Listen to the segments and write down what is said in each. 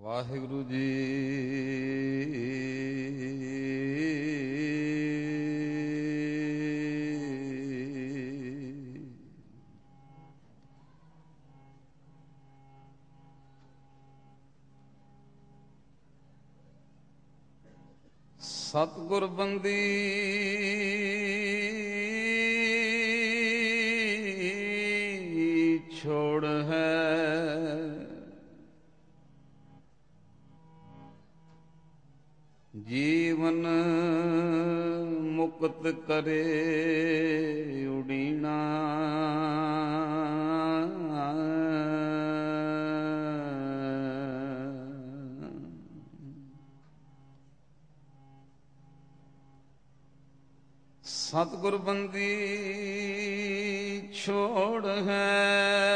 ਵਾਹਿਗੁਰੂ ਜੀ। ਸਤਿਗੁਰ ਬੰਦੀ ਛੋੜ ਹੈ, ਜੀਵਨ ਮੁਕਤ ਕਰੇ ਉਡੀਣਾ। ਸਤਿਗੁਰ ਬੰਦੀ ਛੋੜ ਹੈ,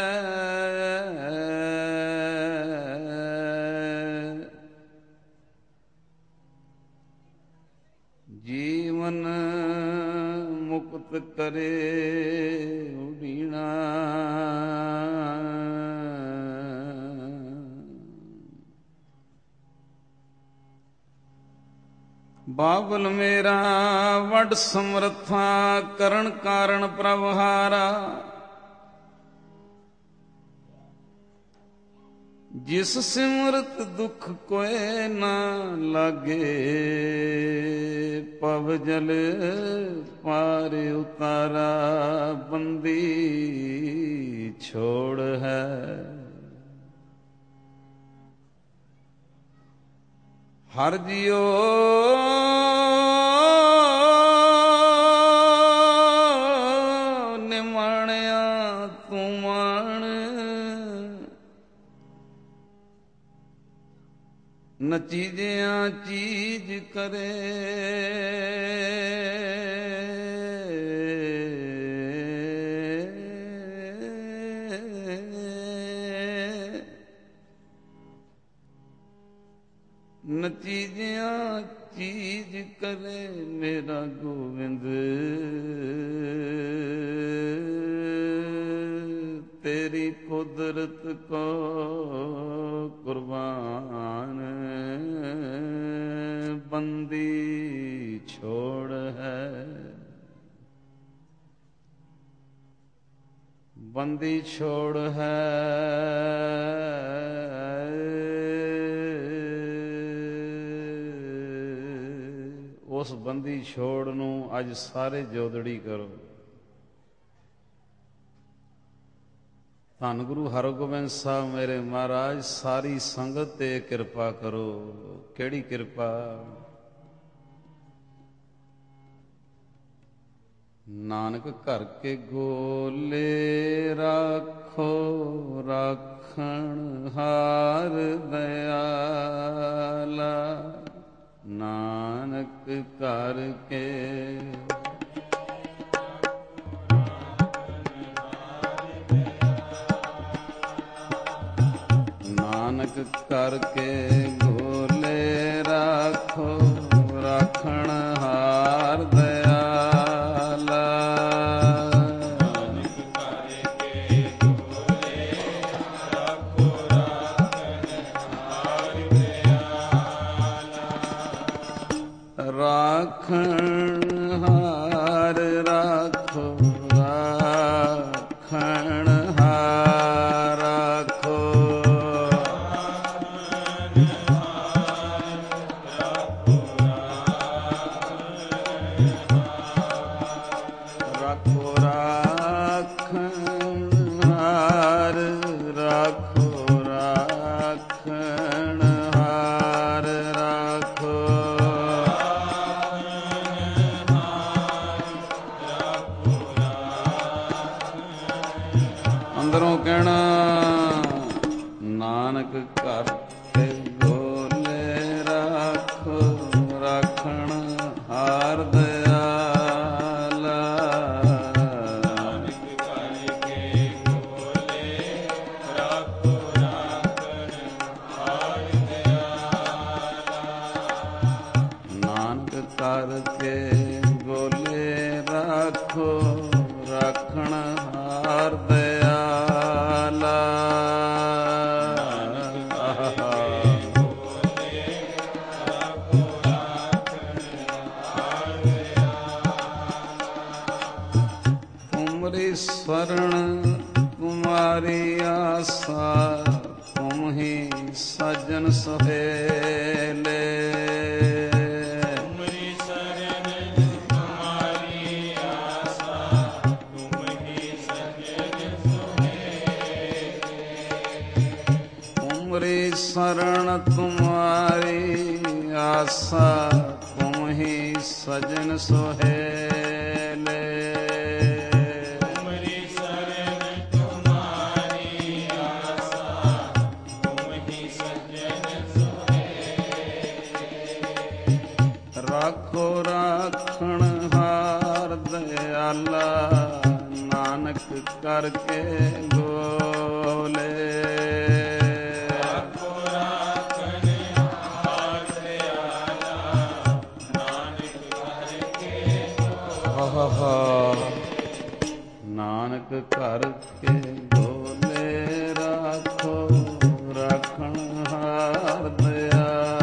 ਜੀਵਨ ਮੁਕਤ ਕਰੇ ਉਡੀਣਾ। ਬਾਬਲ ਮੇਰਾ ਵੱਡ ਸਮਰੱਥਾ, ਕਰਨ ਕਾਰਨ ਪ੍ਰਭ ਹਾਰਾ। ਜਿਸ ਸਿਮਰਤ ਦੁਖ ਕੋਇ ਨਾ ਲਾਗੇ, ਪਵ ਜਲ ਪਾਰ ਉਤਾਰਾ। ਬੰਦੀ ਛੋੜ ਹੈ, ਹਰਿ ਜੀਓ ਨਿਮਾਣਿਆ ਤੂੰ ਮਾਣ। ਨਚੀਜਿਆਂ ਚੀਜ਼ ਕਰੇ, ਨਚੀਜਿਆਂ ਚੀਜ਼ ਕਰੇ ਮੇਰਾ ਗੋਬਿੰਦ। ਤੇਰੀ ਕੁਦਰਤ ਕੋ ਕੁਰਬਾਨ, ਬੰਦੀ ਛੋੜ ਹੈ, ਬੰਦੀ ਛੋੜ ਹੈ। ਉਸ ਬੰਦੀ ਛੋੜ ਨੂੰ ਅੱਜ ਸਾਰੇ ਜੋਦੜੀ ਕਰੋ। ਧੰਨ ਗੁਰੂ ਹਰਗੋਬਿੰਦ ਸਾਹਿਬ ਮੇਰੇ ਮਹਾਰਾਜ, ਸਾਰੀ ਸੰਗਤ ਤੇ ਕਿਰਪਾ ਕਰੋ। ਕਿਹੜੀ ਕਿਰਪਾ? ਨਾਨਕ ਘਰ ਕੇ ਗੋਲੇ ਰਾਖੋ, ਰਾਖਣ ਹਾਰ ਦਇਆਲਾ। ਨਾਨਕ ਘਰ ਕੇ ਨਾਨਕ ਘਰ ਕੇ ਗੋਲੇ ਰਾਖੋ, ਰਾਖਣ ਹਾਰ ਦਇਆਲਾ। ਨਾਨਕ ਘਰ ਕੇ ਗੋਲੇ ਰਾਖੋ, ਰਾਖਣ ਹਾਰ ਦਇਆਲਾ। ਰਾਖਣ ਹਾਰ ਰਾਖੋ, ਰਾਖਣ ਹਾਰ ਰਾਖੋ। ਰਾਖੋ ਰਾਖਣ ਹਾਰ ਰਾਖੋ, ਰਾਖਣ ਹਾਰ ਰਾਖੋ। ਅੰਦਰੋਂ ਕਹਿਣਾ, ਨਾਨਕ ਘਰ ਤੇ ਗੋਲੇ ਰਾਖੋ, ਰਾਖਣ ਹਾਰ ਦਇਆਲਾ। ਨਾਨਕ ਘਰ ਕੇ ਗੋਲੇ ਰਾਖੋ, ਰਾਖਣ ਹਾਰ ਦਇਆਲਾ। ਨਾਨਕ ਘਰ ਕੇ ਗੋਲੇ ਰਾਖੋ, ਰਾਖਣ ਹਾਰ ਦਇਆਲਾ। ਸਜਨ ਸੁਹੇਲੇ। ਤੁਮਰੀ ਸ਼ਰਨ ਤੁਮਾਰੀ ਆਸਾ, ਤੁਮ ਹੀ ਸਜਨ ਸੁਹੇਲੇ। ਤੁਮਰੀ ਸ਼ਰਨ ਤੁਮਾਰੀ ਆਸਾ, ਤੁਮ ਹੀ ਸਜਨ ਸੁਹੇਲੇ। ਰਾਖੋ ਰਾਖਣ ਹਾਰ ਦਿਆਲਾ, ਨਾਨਕ ਕਰਕੇ ਗੋਲੇ। ਰਾਖੋ ਰਾਖਣ ਹਾਰ ਦਿਆਲਾ, ਨਾਨਕ ਕਰਕੇ ਗੋਲੇ। ਨਾਨਕ ਕਰਕੇ ਗੋਲੇ, ਰਾਖੋ ਰਾਖਣ ਹਾਰ ਦਿਆਲਾ।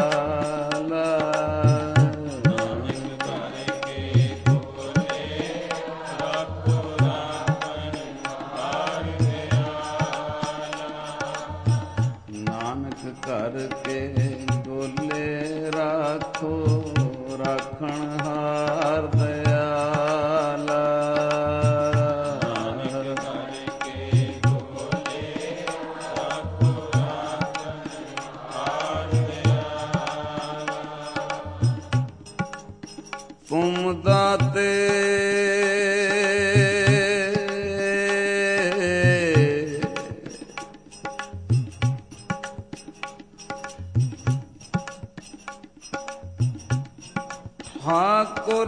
ਕਰਕੇ ਗੋਲੇ, ਰਾਖੋ ਰਾਖਣ ਹਾਰ ਦਿਆਲਾ। ਨਾਨਕ ਕਰਕੇ ਗੋਲੇ, ਰਾਖੋ ਰਾਖਣ ਹਾਰ ਦਿਆਲਾ। ਤੁਮ ਦਾਤੇ ਠਾਕੁਰ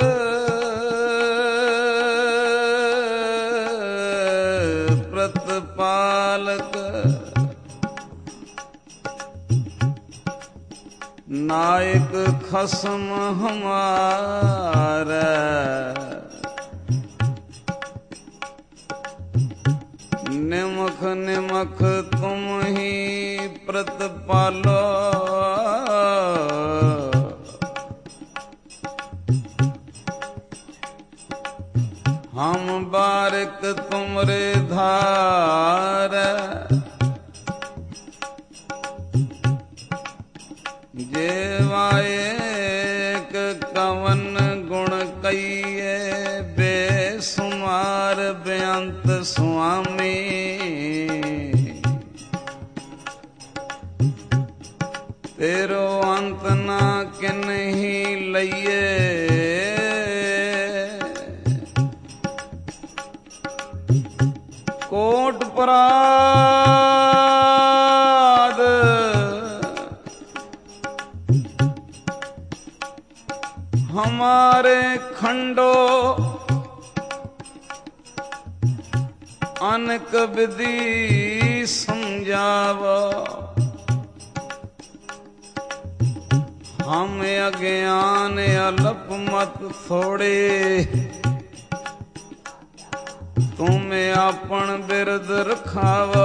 ਪ੍ਰਤਪਾਲਕ, ਨਾਇਕ ਖਸਮ ਹਮਾਰਾ। ਨਿਮਖ ਨਿਮਖ ਤੁਮ ਹੀ ਪ੍ਰਤਪਾਲੋ, ਹਮ ਬਾਰਿਕ ਤੁਮਰੇ ਧਾਰ। ਜੇਵਾਇਕ ਕਵਨ ਗੁਣ ਕਈਏ, ਬੇਸੁਮਾਰ ਬੇਅੰਤ ਸੁਆਮੀ। ਤੇਰੋ ਅੰਤ ਨਾ ਕਿਨਹੀ ਲਈਏ, ਕੋਟ ਪਰਾਦ ਹਮਾਰੇ ਖੰਡੋ, ਅਨਕ ਵਿਧੀ ਸਮਝਾਵੋ। ਹਮ ਅਗਿਆਨ ਅਲਪ ਮਤ ਥੋੜੇ, ਤੁਮ ਆਪਣ ਬਿਰਦ ਰਖਾਵੋ।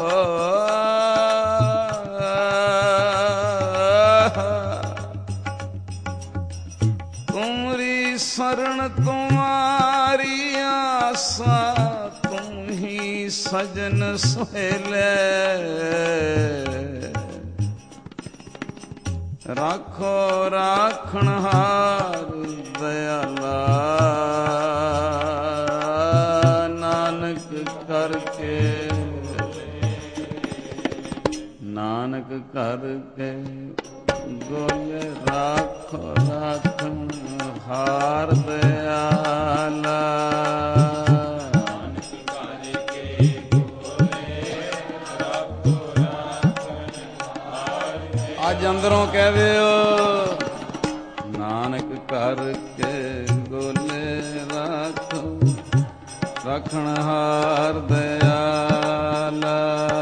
ਤੁਮਰੀ ਸ਼ਰਨ ਤੁਮਾਰੀ ਆਸਾ, ਤੁਮ ਹੀ ਸਜਨ ਸੁਹੇਲੇ। ਰਾਖੋ ਰਾਖਣ ਹਾਰ ਦਿਆਲਾ, ਨਾਨਕ ਕਰਕੇ ਨਾਨਕ ਕਰਕੇ ਗੋਲੇ, ਰਾਖੋ ਰਾਖਣ ਹਾਰ ਦਿਆਲਾ। ਨਾਨਕ ਕਰਕੇ ਗੋਲੇ, ਰਾਖੋ ਰਾਖਣ ਹਾਰ ਦਿਆਲਾ। ਅੱਜ ਅੰਦਰੋਂ ਕਹਿਓ, ਨਾਨਕ ਕਰਕੇ ਗੋਲੇ, ਰਾਖੋ ਰਾਖਣ ਹਾਰ ਦਿਆਲਾ।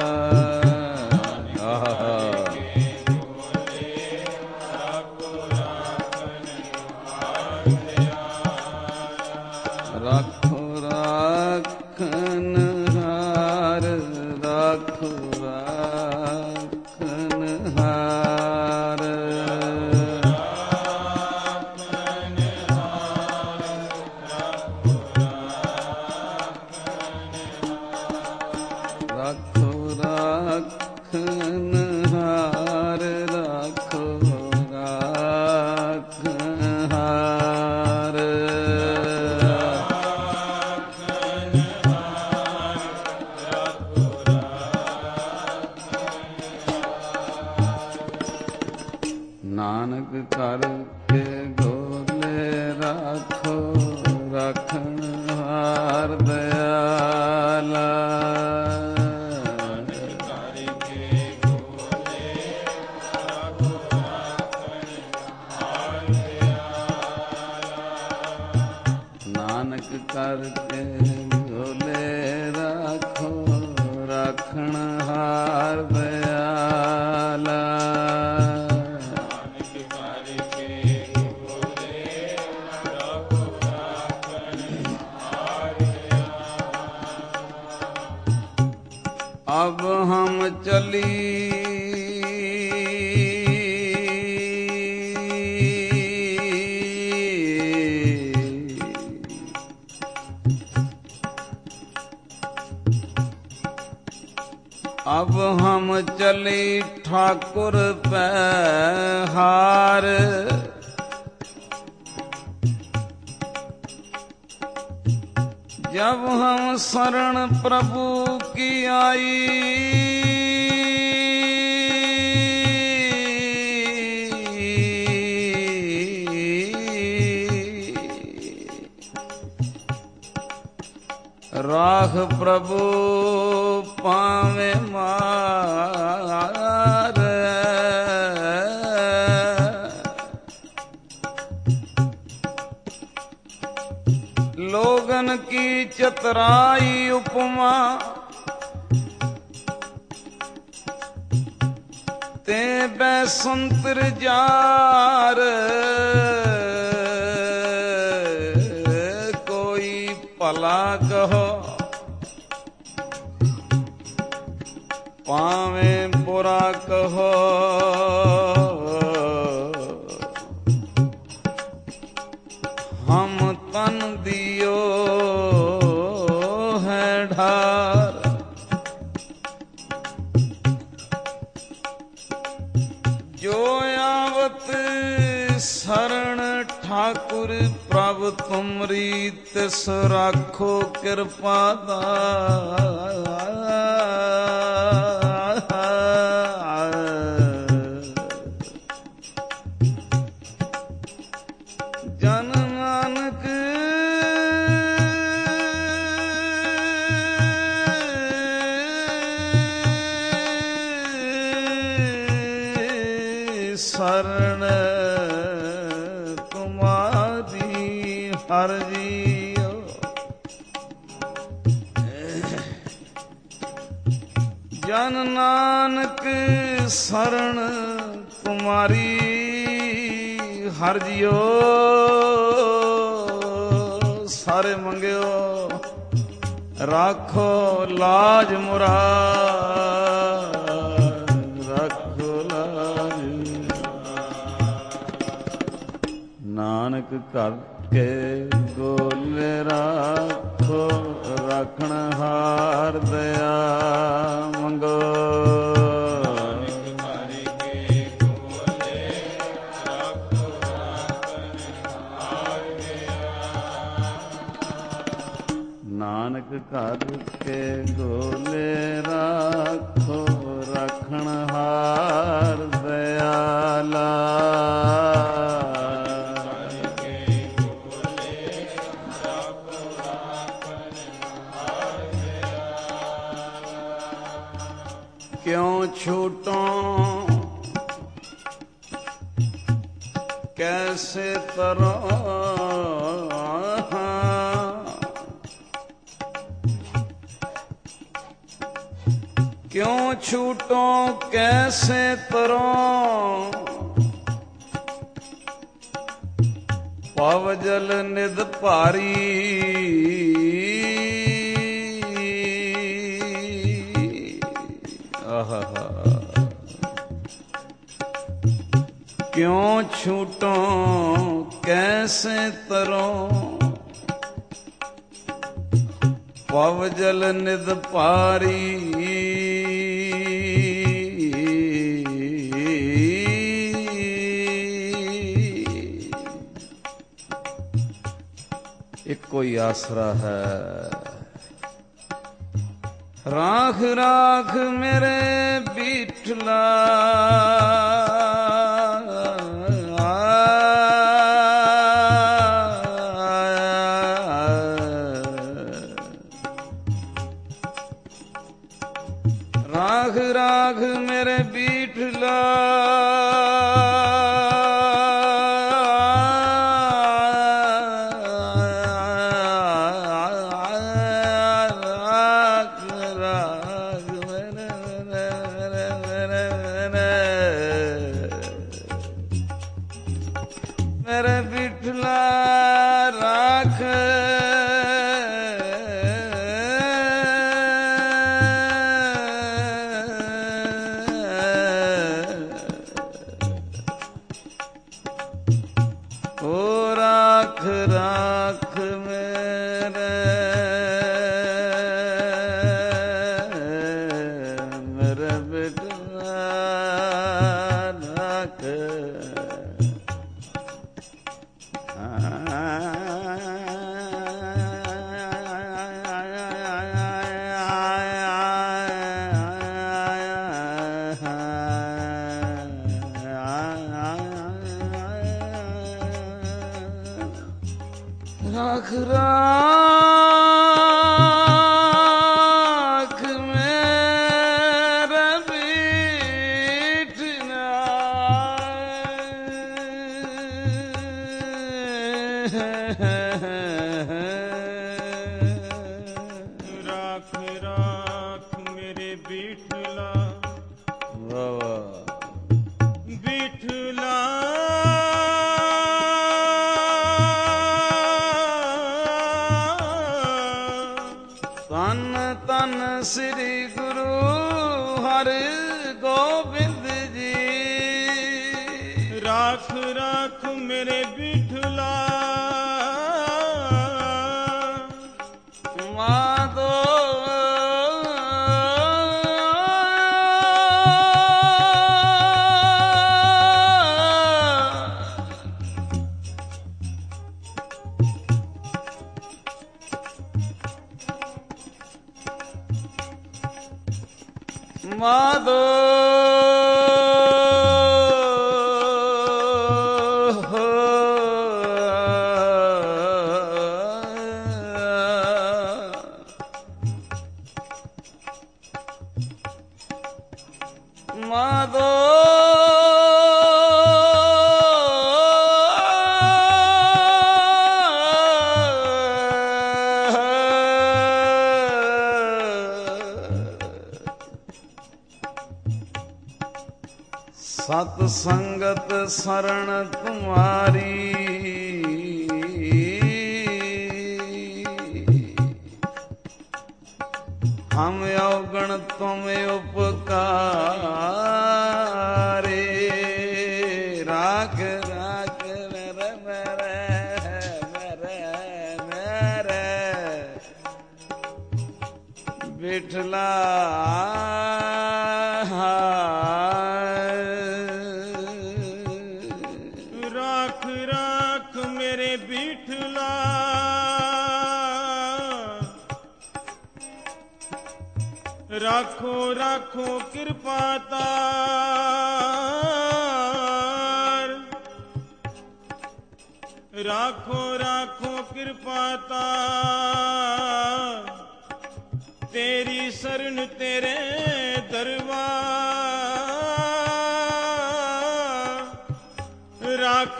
ਰਾਖੋ ਰਾਖਣ ਹਾਰ, ਰਾਖੋ ਰਾਖਣ ਹਾਰ। ਰਾਖੋ ਰਾਖਣ ਹਾਰ। ਨਾਨਕ ਕਰਕੇ ਗੋਲੇ ਰਾਖੋ ਰਾਖਣ ਹਾਰ ਦਇਆਲਾ। ਨਾਨਕ ਕਰਕੇ ਗੋਲੇ ਰਾਖੋ ਰਾਖਣ ਹਾਰ ਦਇਆਲਾ। अब हम चली अब हम चली ठाकुर पैहार। जब हम शरण प्रभु की आई राख प्रभु पावे मार। लोगन की चतुराई उपमा ते बैसंतर जार। कोई भला कहो पावे बुरा कहो। हम तन दियो है ढार। जो आवत शरण ठाकुर प्रभ तुमरी तिस राखो कृपा जन नानक शरण तुम्हारी हर जियो। जन नानक शरण तुम्हारी हर जियो। सारे मंगियो राखो लाज मुराद। राखो लाज नानक करके गोले राखो राखण हार दया मंगो। नानक करके गोले राखो राखण हार दयाला। क्यों छूटों कैसे तरों क्यों छूटों कैसे तरों। पवजल निध भारी क्यों छूटों कैसे तरों। पवजल निध भारी एक कोई आसरा है। राख राख मेरे बिठला विठला मेरे विठला राख ओ राख राख मेरे मेरे विठला राख राख राख मेरा बीठना राख राख मेरे बीठला वाह बीठला तन तन श्री गुरु हरि गोविंद जी राख राख मेरे बीठला माधो माधो माधो सत संगत शरण तुम्हारी हम अवगण तुम उपकारे राख राख मेरे मेरे मेरे मेरे विठला राख राख मेरे बीठला राखो राखो कृपा तार राखो राखो कृपा तार तेरी शरण तेरे दरबार राख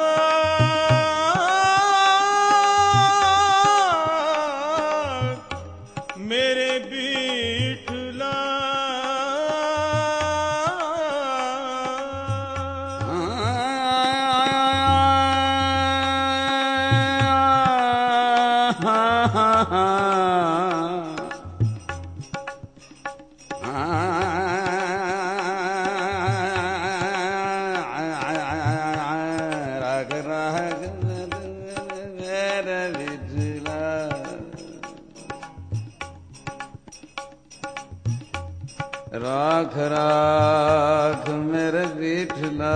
राख मेरे बीठला राख राख मेरे विठला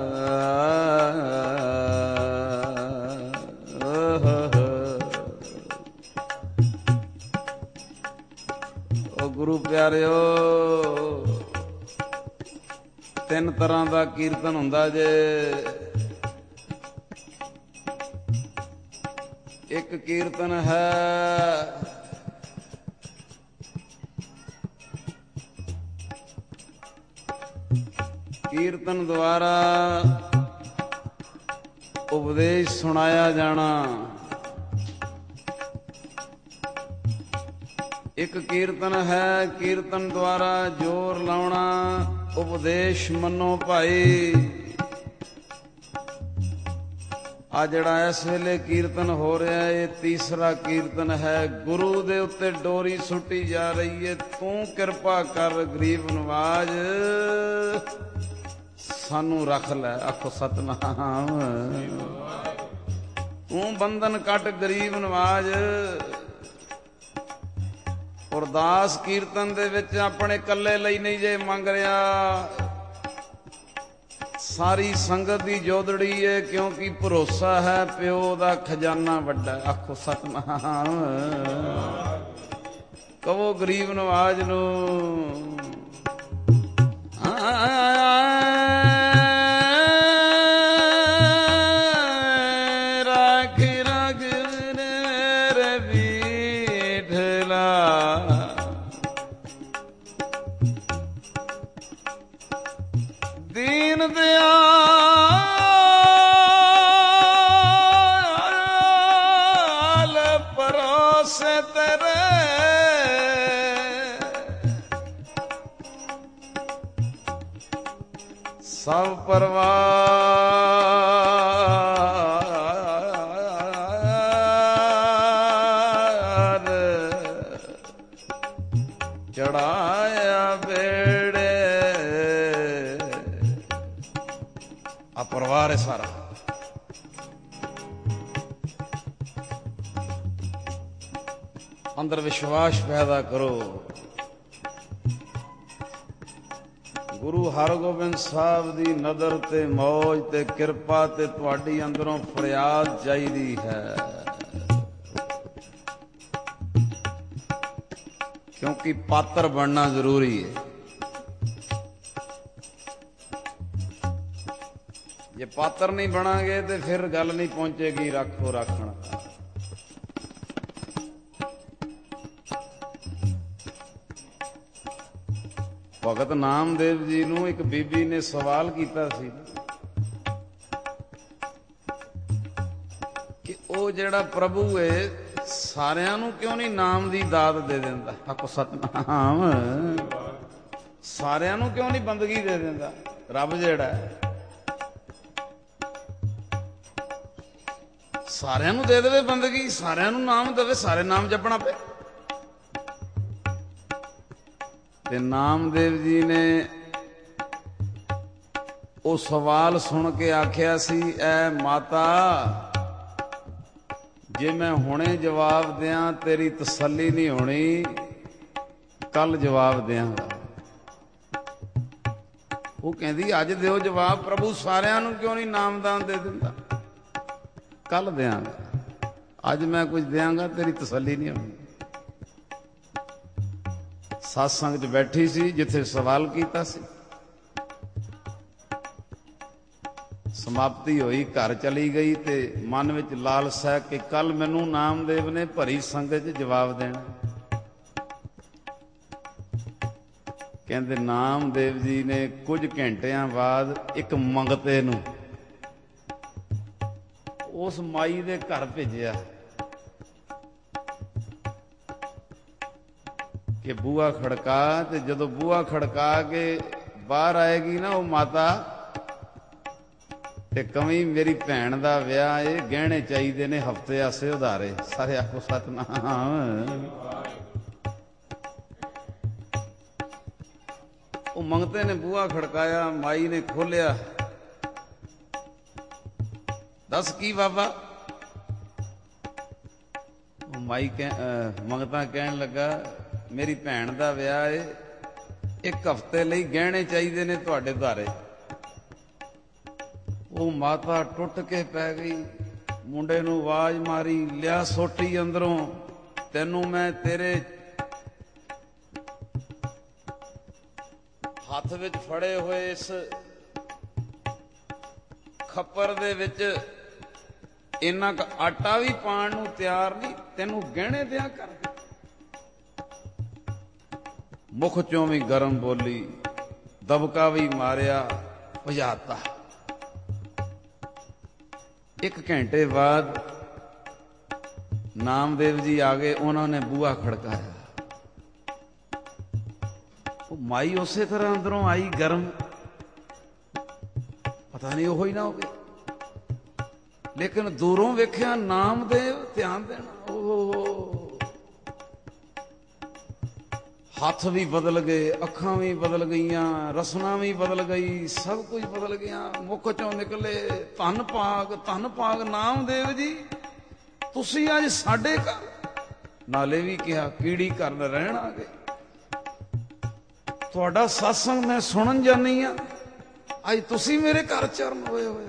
ओ गुरु प्यारिओ तीन तरह का कीर्तन हुंदा जे एक कीर्तन है ਕੀਰਤਨ ਦੁਆਰਾ ਉਪਦੇਸ਼ ਸੁਣਾਇਆ ਜਾਣਾ। ਇੱਕ ਕੀਰਤਨ ਹੈ, ਕੀਰਤਨ ਦੁਆਰਾ ਜ਼ੋਰ ਲਾਉਣਾ, ਉਪਦੇਸ਼ ਮੰਨੋ ਭਾਈ। ਆ ਜਿਹੜਾ ਇਸ ਵੇਲੇ ਕੀਰਤਨ ਹੋ ਰਿਹਾ, ਇਹ ਤੀਸਰਾ ਕੀਰਤਨ ਹੈ। ਗੁਰੂ ਦੇ ਉੱਤੇ ਡੋਰੀ ਸੁੱਟੀ ਜਾ ਰਹੀ ਹੈ। ਤੂੰ ਕਿਰਪਾ ਕਰ ਗਰੀਬ ਨਵਾਜ, ਸਾਨੂੰ ਰੱਖ ਲੈ। ਆਖੋ ਸਤਨਾਮ। ਤੂੰ ਬੰਧਨ ਕੱਟ ਗਰੀਬ ਨਵਾਜ। ਅਰਦਾਸ ਕੀਰਤਨ ਦੇ ਵਿੱਚ ਆਪਣੇ ਇਕੱਲੇ ਲਈ ਨਹੀਂ ਜੇ ਮੰਗ ਰਿਹਾ, ਸਾਰੀ ਸੰਗਤ ਦੀ ਜੋਦੜੀ ਏ, ਕਿਉਂਕਿ ਭਰੋਸਾ ਹੈ ਪਿਓ ਦਾ ਖਜ਼ਾਨਾ ਵੱਡਾ। ਆਖੋ ਸਤਨਾਮ। ਕਹੋ ਗਰੀਬ ਨਵਾਜ ਨੂੰ ਦੀਨ ਦਿਆਲ ਪਰੋਸੇ ਤੇਰੇ, ਸਭ ਪਰਵਾਰ ਚੜਾਇਆ ਬੇੜੇ। ਆ ਪਰਿਵਾਰ ਹੈ ਸਾਰਾ। ਅੰਦਰ ਵਿਸ਼ਵਾਸ ਪੈਦਾ ਕਰੋ। ਗੁਰੂ ਹਰਗੋਬਿੰਦ ਸਾਹਿਬ ਦੀ ਨਦਰ ਤੇ ਮੌਜ ਤੇ ਕਿਰਪਾ ਤੇ ਤੁਹਾਡੀ ਅੰਦਰੋਂ ਫਰਿਆਦ ਚਾਹੀਦੀ ਹੈ, ਕਿਉਂਕਿ ਪਾਤਰ ਬਣਨਾ ਜ਼ਰੂਰੀ ਹੈ। ਜੇ ਪਾਤਰ ਨਹੀਂ ਬਣਾਂਗੇ ਤੇ ਫਿਰ ਗੱਲ ਨਹੀਂ ਪਹੁੰਚੇਗੀ ਰੱਖੋ ਰੱਖਣ। ਭਗਤ ਨਾਮਦੇਵ ਜੀ ਨੂੰ ਇੱਕ ਬੀਬੀ ਨੇ ਸਵਾਲ ਕੀਤਾ ਸੀ ਕਿ ਉਹ ਜਿਹੜਾ ਪ੍ਰਭੂ ਏ ਸਾਰਿਆਂ ਨੂੰ ਕਿਉਂ ਨਹੀਂ ਨਾਮ ਦੀ ਦਾਤ ਦੇ ਦਿੰਦਾ। ਆਖੋ ਸਤਨਾਮ। ਸਾਰਿਆਂ ਨੂੰ ਕਿਉਂ ਨਹੀਂ ਬੰਦਗੀ ਦੇ ਦਿੰਦਾ? ਰੱਬ ਜਿਹੜਾ ਸਾਰਿਆਂ ਨੂੰ ਦੇ ਦੇਵੇ ਬੰਦਗੀ, ਸਾਰਿਆਂ ਨੂੰ ਨਾਮ ਦੇਵੇ, ਸਾਰੇ ਨਾਮ ਜਪਣਾ ਪਏ। ਤੇ ਨਾਮਦੇਵ ਜੀ ਨੇ ਉਹ ਸਵਾਲ ਸੁਣ ਕੇ ਆਖਿਆ ਸੀ, ਐ ਮਾਤਾ, ਜੇ ਮੈਂ ਹੁਣੇ ਜਵਾਬ ਦਿਆਂ ਤੇਰੀ ਤਸੱਲੀ ਨਹੀਂ ਹੋਣੀ, ਕੱਲ ਜਵਾਬ ਦਿਆਂਗਾ। ਉਹ ਕਹਿੰਦੀ ਅੱਜ ਦਿਓ ਜਵਾਬ, ਪ੍ਰਭੂ ਸਾਰਿਆਂ ਨੂੰ ਕਿਉਂ ਨਹੀਂ ਨਾਮਦਾਨ ਦੇ ਦਿੰਦਾ? ਕੱਲ ਦਿਆਂਗਾ, ਅੱਜ ਮੈਂ ਕੁਝ ਦਿਆਂਗਾ ਤੇਰੀ ਤਸੱਲੀ ਨਹੀਂ ਹੋਣੀ। ਸਤਸੰਗ 'ਚ ਬੈਠੀ ਸੀ ਜਿੱਥੇ ਸਵਾਲ ਕੀਤਾ ਸੀ, ਸਮਾਪਤੀ ਹੋਈ, ਘਰ ਚਲੀ ਗਈ ਤੇ ਮਨ ਵਿੱਚ ਲਾਲਸਾ ਕਿ ਕੱਲ ਮੈਨੂੰ ਨਾਮਦੇਵ ਨੇ ਭਰੀ ਸੰਗਤ 'ਚ ਜਵਾਬ ਦੇਣਾ। ਕਹਿੰਦੇ ਨਾਮਦੇਵ ਜੀ ਨੇ ਕੁਝ ਘੰਟਿਆਂ ਬਾਅਦ ਇੱਕ ਮੰਗਤੇ ਨੂੰ ਉਸ ਮਾਈ ਦੇ ਘਰ ਭੇਜਿਆ ਕਿ ਬੂਹਾ ਖੜਕਾ। ਤੇ ਜਦੋਂ ਬੂਹਾ ਖੜਕਾ ਕੇ ਬਾਹਰ ਆਏਗੀ ਨਾ ਉਹ ਮਾਤਾ, ਤੇ ਕਵੀ ਮੇਰੀ ਭੈਣ ਦਾ ਵਿਆਹ ਏ, ਗਹਿਣੇ ਚਾਹੀਦੇ ਨੇ ਹਫ਼ਤੇ ਆਸੇ ਉਧਾਰੇ। ਸਾਰੇ ਆਖੋ ਸਤਨਾਮ। ਉਹ ਮੰਗਤੇ ਨੇ ਬੂਹਾ ਖੜਕਾਇਆ, ਮਾਈ ਨੇ ਖੋਲਿਆ। ਦੱਸ ਕੀ ਬਾਬਾ? ਉਹ ਮਾਈ ਮੰਗਤਾ ਕਹਿਣ ਲੱਗਾ, ਮੇਰੀ ਭੈਣ ਦਾ ਵਿਆਹ ਏ, ਇੱਕ ਹਫ਼ਤੇ ਲਈ ਗਹਿਣੇ ਚਾਹੀਦੇ ਨੇ ਤੁਹਾਡੇ ਉਧਾਰੇ। ਉਹ ਮਾਤਾ ਟੁੱਟ ਕੇ ਪੈ ਗਈ, ਮੁੰਡੇ ਨੂੰ ਆਵਾਜ਼ ਮਾਰੀ, ਲਿਆ ਸੋਟੀ ਅੰਦਰੋਂ, ਤੈਨੂੰ ਮੈਂ ਤੇਰੇ ਹੱਥ ਵਿੱਚ ਫੜੇ ਹੋਏ ਇਸ ਖੱਪਰ ਦੇ ਵਿੱਚ ਇੰਨਾ ਕੁ ਆਟਾ ਵੀ ਪਾਣ ਨੂੰ ਤਿਆਰ ਨਹੀਂ, ਤੈਨੂੰ ਗਹਿਣੇ ਦਿਆਂ ਕਰ। ਮੁਖ ਚੋਂ ਵੀ ਗਰਮ ਬੋਲੀ, ਦਬਕਾ ਵੀ ਮਾਰਿਆ, ਭਜਾਤਾ। 1 ਘੰਟੇ ਬਾਅਦ ਨਾਮਦੇਵ ਜੀ ਆ ਗਏ, ਉਹਨਾਂ ਨੇ ਬੂਹਾ ਖੜਕਾਇਆ। ਉਹ ਮਾਈ ਉਸੇ ਤਰ੍ਹਾਂ ਅੰਦਰੋਂ ਆਈ ਗਰਮ, ਪਤਾ ਨਹੀਂ ਉਹੀ ਨਾ ਹੋਵੇ, ਲੇਕਿਨ ਦੂਰੋਂ ਵੇਖਿਆ ਨਾਮਦੇਵ, ਧਿਆਨ ਦੇਣਾ, ਉਹ ਹੱਥ ਵੀ ਬਦਲ ਗਏ, ਅੱਖਾਂ ਵੀ ਬਦਲ ਗਈਆਂ, ਰਸਨਾ ਵੀ ਬਦਲ ਗਈ, ਸਭ ਕੁਝ ਬਦਲ ਗਿਆ। ਮੁੱਖ ਚੋਂ ਨਿਕਲੇ ਧੰਨ ਭਾਗ ਨਾਮਦੇਵ ਜੀ, ਤੁਸੀਂ ਅੱਜ ਸਾਡੇ ਘਰ। ਨਾਲੇ ਵੀ ਕਿਹਾ ਕੀੜੀ ਕਰਨ ਰਹਿਣ ਆ ਗਏ, ਤੁਹਾਡਾ ਸਤਸੰਗ ਮੈਂ ਸੁਣਨ ਜਾਨੀ ਆ, ਅੱਜ ਤੁਸੀਂ ਮੇਰੇ ਘਰ ਚਰਨ ਹੋਏ ਹੋਏ।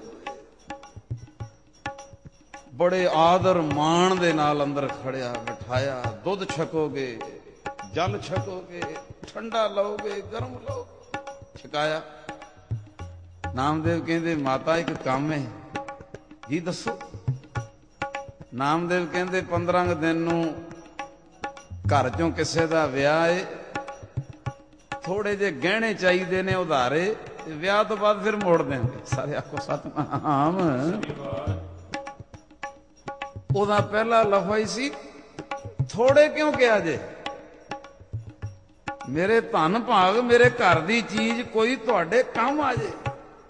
ਬੜੇ ਆਦਰ ਮਾਣ ਦੇ ਨਾਲ ਅੰਦਰ ਖੜਿਆ ਬਿਠਾਇਆ। ਦੁੱਧ ਛਕੋਗੇ, ਜਲ ਛਕੋਗੇ, ਠੰਡਾ ਲਓਗੇ, ਗਰਮ ਲਓਗੇ, ਛਕਾਇਆ। ਨਾਮਦੇਵ ਕਹਿੰਦੇ ਮਾਤਾ ਇੱਕ ਕੰਮ ਹੈ ਜੀ, ਦੱਸੋ। ਨਾਮਦੇਵ ਕਹਿੰਦੇ 15 ਦਿਨ ਨੂੰ ਘਰ ਚੋਂ ਕਿਸੇ ਦਾ ਵਿਆਹ ਏ, ਥੋੜੇ ਜਿਹੇ ਗਹਿਣੇ ਚਾਹੀਦੇ ਨੇ ਉਧਾਰੇ, ਤੇ ਵਿਆਹ ਤੋਂ ਬਾਅਦ ਫਿਰ ਮੋੜ ਦੇਣਗੇ। ਸਾਰੇ ਆਖੋ ਸਤਨਾਮ। ਉਹਦਾ ਪਹਿਲਾ ਲਫ਼ਜ਼ ਹੀ ਸੀ ਥੋੜੇ ਕਿਉਂ ਕਿਹਾ ਜੇ? ਮੇਰੇ ਧਨ ਭਾਗ, ਮੇਰੇ ਘਰ ਦੀ ਚੀਜ਼ ਕੋਈ ਤੁਹਾਡੇ ਕੰਮ ਆ ਜੇ,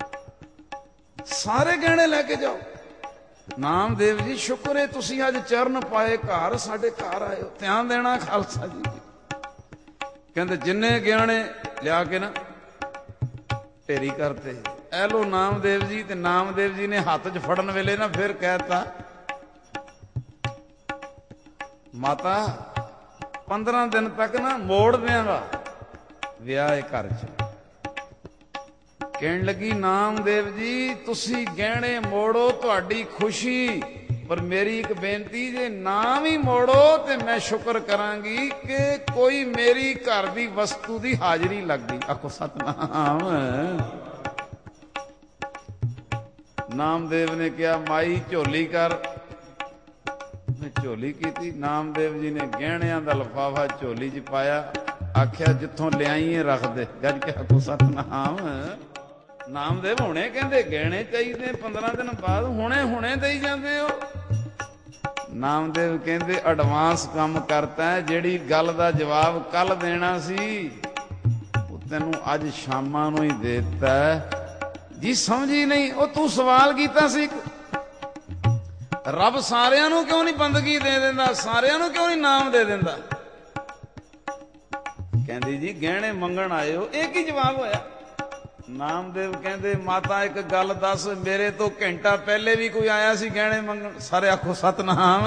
ਸਾਰੇ ਗਹਿਣੇ ਲੈ ਕੇ ਜਾਓ। ਨਾਮਦੇਵ ਜੀ ਸ਼ੁਕਰ ਹੈ ਤੁਸੀਂ ਅੱਜ ਚਰਨ ਪਾਏ, ਘਰ ਸਾਡੇ ਘਰ ਆਏ ਹੋ। ਧਿਆਨ ਦੇਣਾ ਖਾਲਸਾ ਜੀ। ਕਹਿੰਦੇ ਜਿੰਨੇ ਗਹਿਣੇ ਲਿਆ ਕੇ ਨਾ ਢੇਰੀ ਕਰਤੇ, ਐ ਲੋ ਨਾਮਦੇਵ ਜੀ। ਤੇ ਨਾਮਦੇਵ ਜੀ ਨੇ ਹੱਥ 'ਚ ਫੜਨ ਵੇਲੇ ਨਾ ਫਿਰ ਕਹਿਤਾ ਮਾਤਾ 15 ਦਿਨ ਤੱਕ ਨਾ ਮੋੜ ਦਿਆਂਗਾ, ਵਿਆਹ ਹੈ ਘਰ 'ਚ। ਕਹਿਣ ਲੱਗੀ ਨਾਮਦੇਵ ਜੀ ਤੁਸੀਂ ਗਹਿਣੇ ਮੋੜੋ, ਤੁਹਾਡੀ ਖੁਸ਼ੀ, ਪਰ ਮੇਰੀ ਇੱਕ ਬੇਨਤੀ, ਜੇ ਨਾ ਵੀ ਮੋੜੋ ਤੇ ਮੈਂ ਸ਼ੁਕਰ ਕਰਾਂਗੀ ਕਿ ਕੋਈ ਮੇਰੀ ਘਰ ਦੀ ਵਸਤੂ ਦੀ ਹਾਜ਼ਰੀ ਲੱਗ ਗਈ। ਆਖੋ ਸਤਨਾਮ। ਨਾਮਦੇਵ ਨੇ ਕਿਹਾ ਮਾਈ ਝੋਲੀ ਕਰ। ਮੈਂ ਝੋਲੀ ਕੀਤੀ। ਨਾਮਦੇਵ ਜੀ ਨੇ ਗਹਿਣਿਆਂ ਦਾ ਲਿਫਾਫਾ ਝੋਲੀ 'ਚ ਪਾਇਆ, ਆਖਿਆ ਜਿੱਥੋਂ ਲਿਆਈ ਰੱਖ ਦੇ। ਗੱਜ ਕੇ ਆਖੋ ਸਤਨਾਮ। ਨਾਮਦੇਵ ਹੁਣੇ ਕਹਿੰਦੇ ਗਹਿਣੇ ਚਾਹੀਦੇ 15 ਦਿਨ ਬਾਅਦ, ਹੁਣੇ ਦੇਈ ਜਾਂਦੇ ਹੋ। ਨਾਮਦੇਵ ਕਹਿੰਦੇ ਐਡਵਾਂਸ ਕੰਮ ਕਰਤਾ, ਜਿਹੜੀ ਗੱਲ ਦਾ ਜਵਾਬ ਕੱਲ ਦੇਣਾ ਸੀ ਉਹ ਤੈਨੂੰ ਅੱਜ ਸ਼ਾਮਾਂ ਨੂੰ ਹੀ ਦੇ ਦਿੱਤਾ ਜੀ। ਸਮਝੀ ਨਹੀਂ? ਉਹ ਤੂੰ ਸਵਾਲ ਕੀਤਾ ਸੀ ਰੱਬ ਸਾਰਿਆਂ ਨੂੰ ਕਿਉਂ ਨਹੀਂ ਬੰਦਗੀ ਦੇ ਦਿੰਦਾ, ਸਾਰਿਆਂ ਨੂੰ ਕਿਉਂ ਨਹੀਂ ਨਾਮ ਦੇ ਦਿੰਦਾ? ਕਹਿੰਦੀ ਜੀ ਗਹਿਣੇ ਮੰਗਣ ਆਏ ਹੋ, ਇਹ ਕੀ ਜਵਾਬ ਹੋਇਆ? ਨਾਮਦੇਵ ਕਹਿੰਦੇ ਮਾਤਾ ਇੱਕ ਗੱਲ ਦੱਸ, ਮੇਰੇ ਤੋਂ ਘੰਟਾ ਪਹਿਲੇ ਵੀ ਕੋਈ ਆਇਆ ਸੀ ਗਹਿਣੇ ਮੰਗਣ? ਸਾਰੇ ਆਖੋ ਸਤਨਾਮ।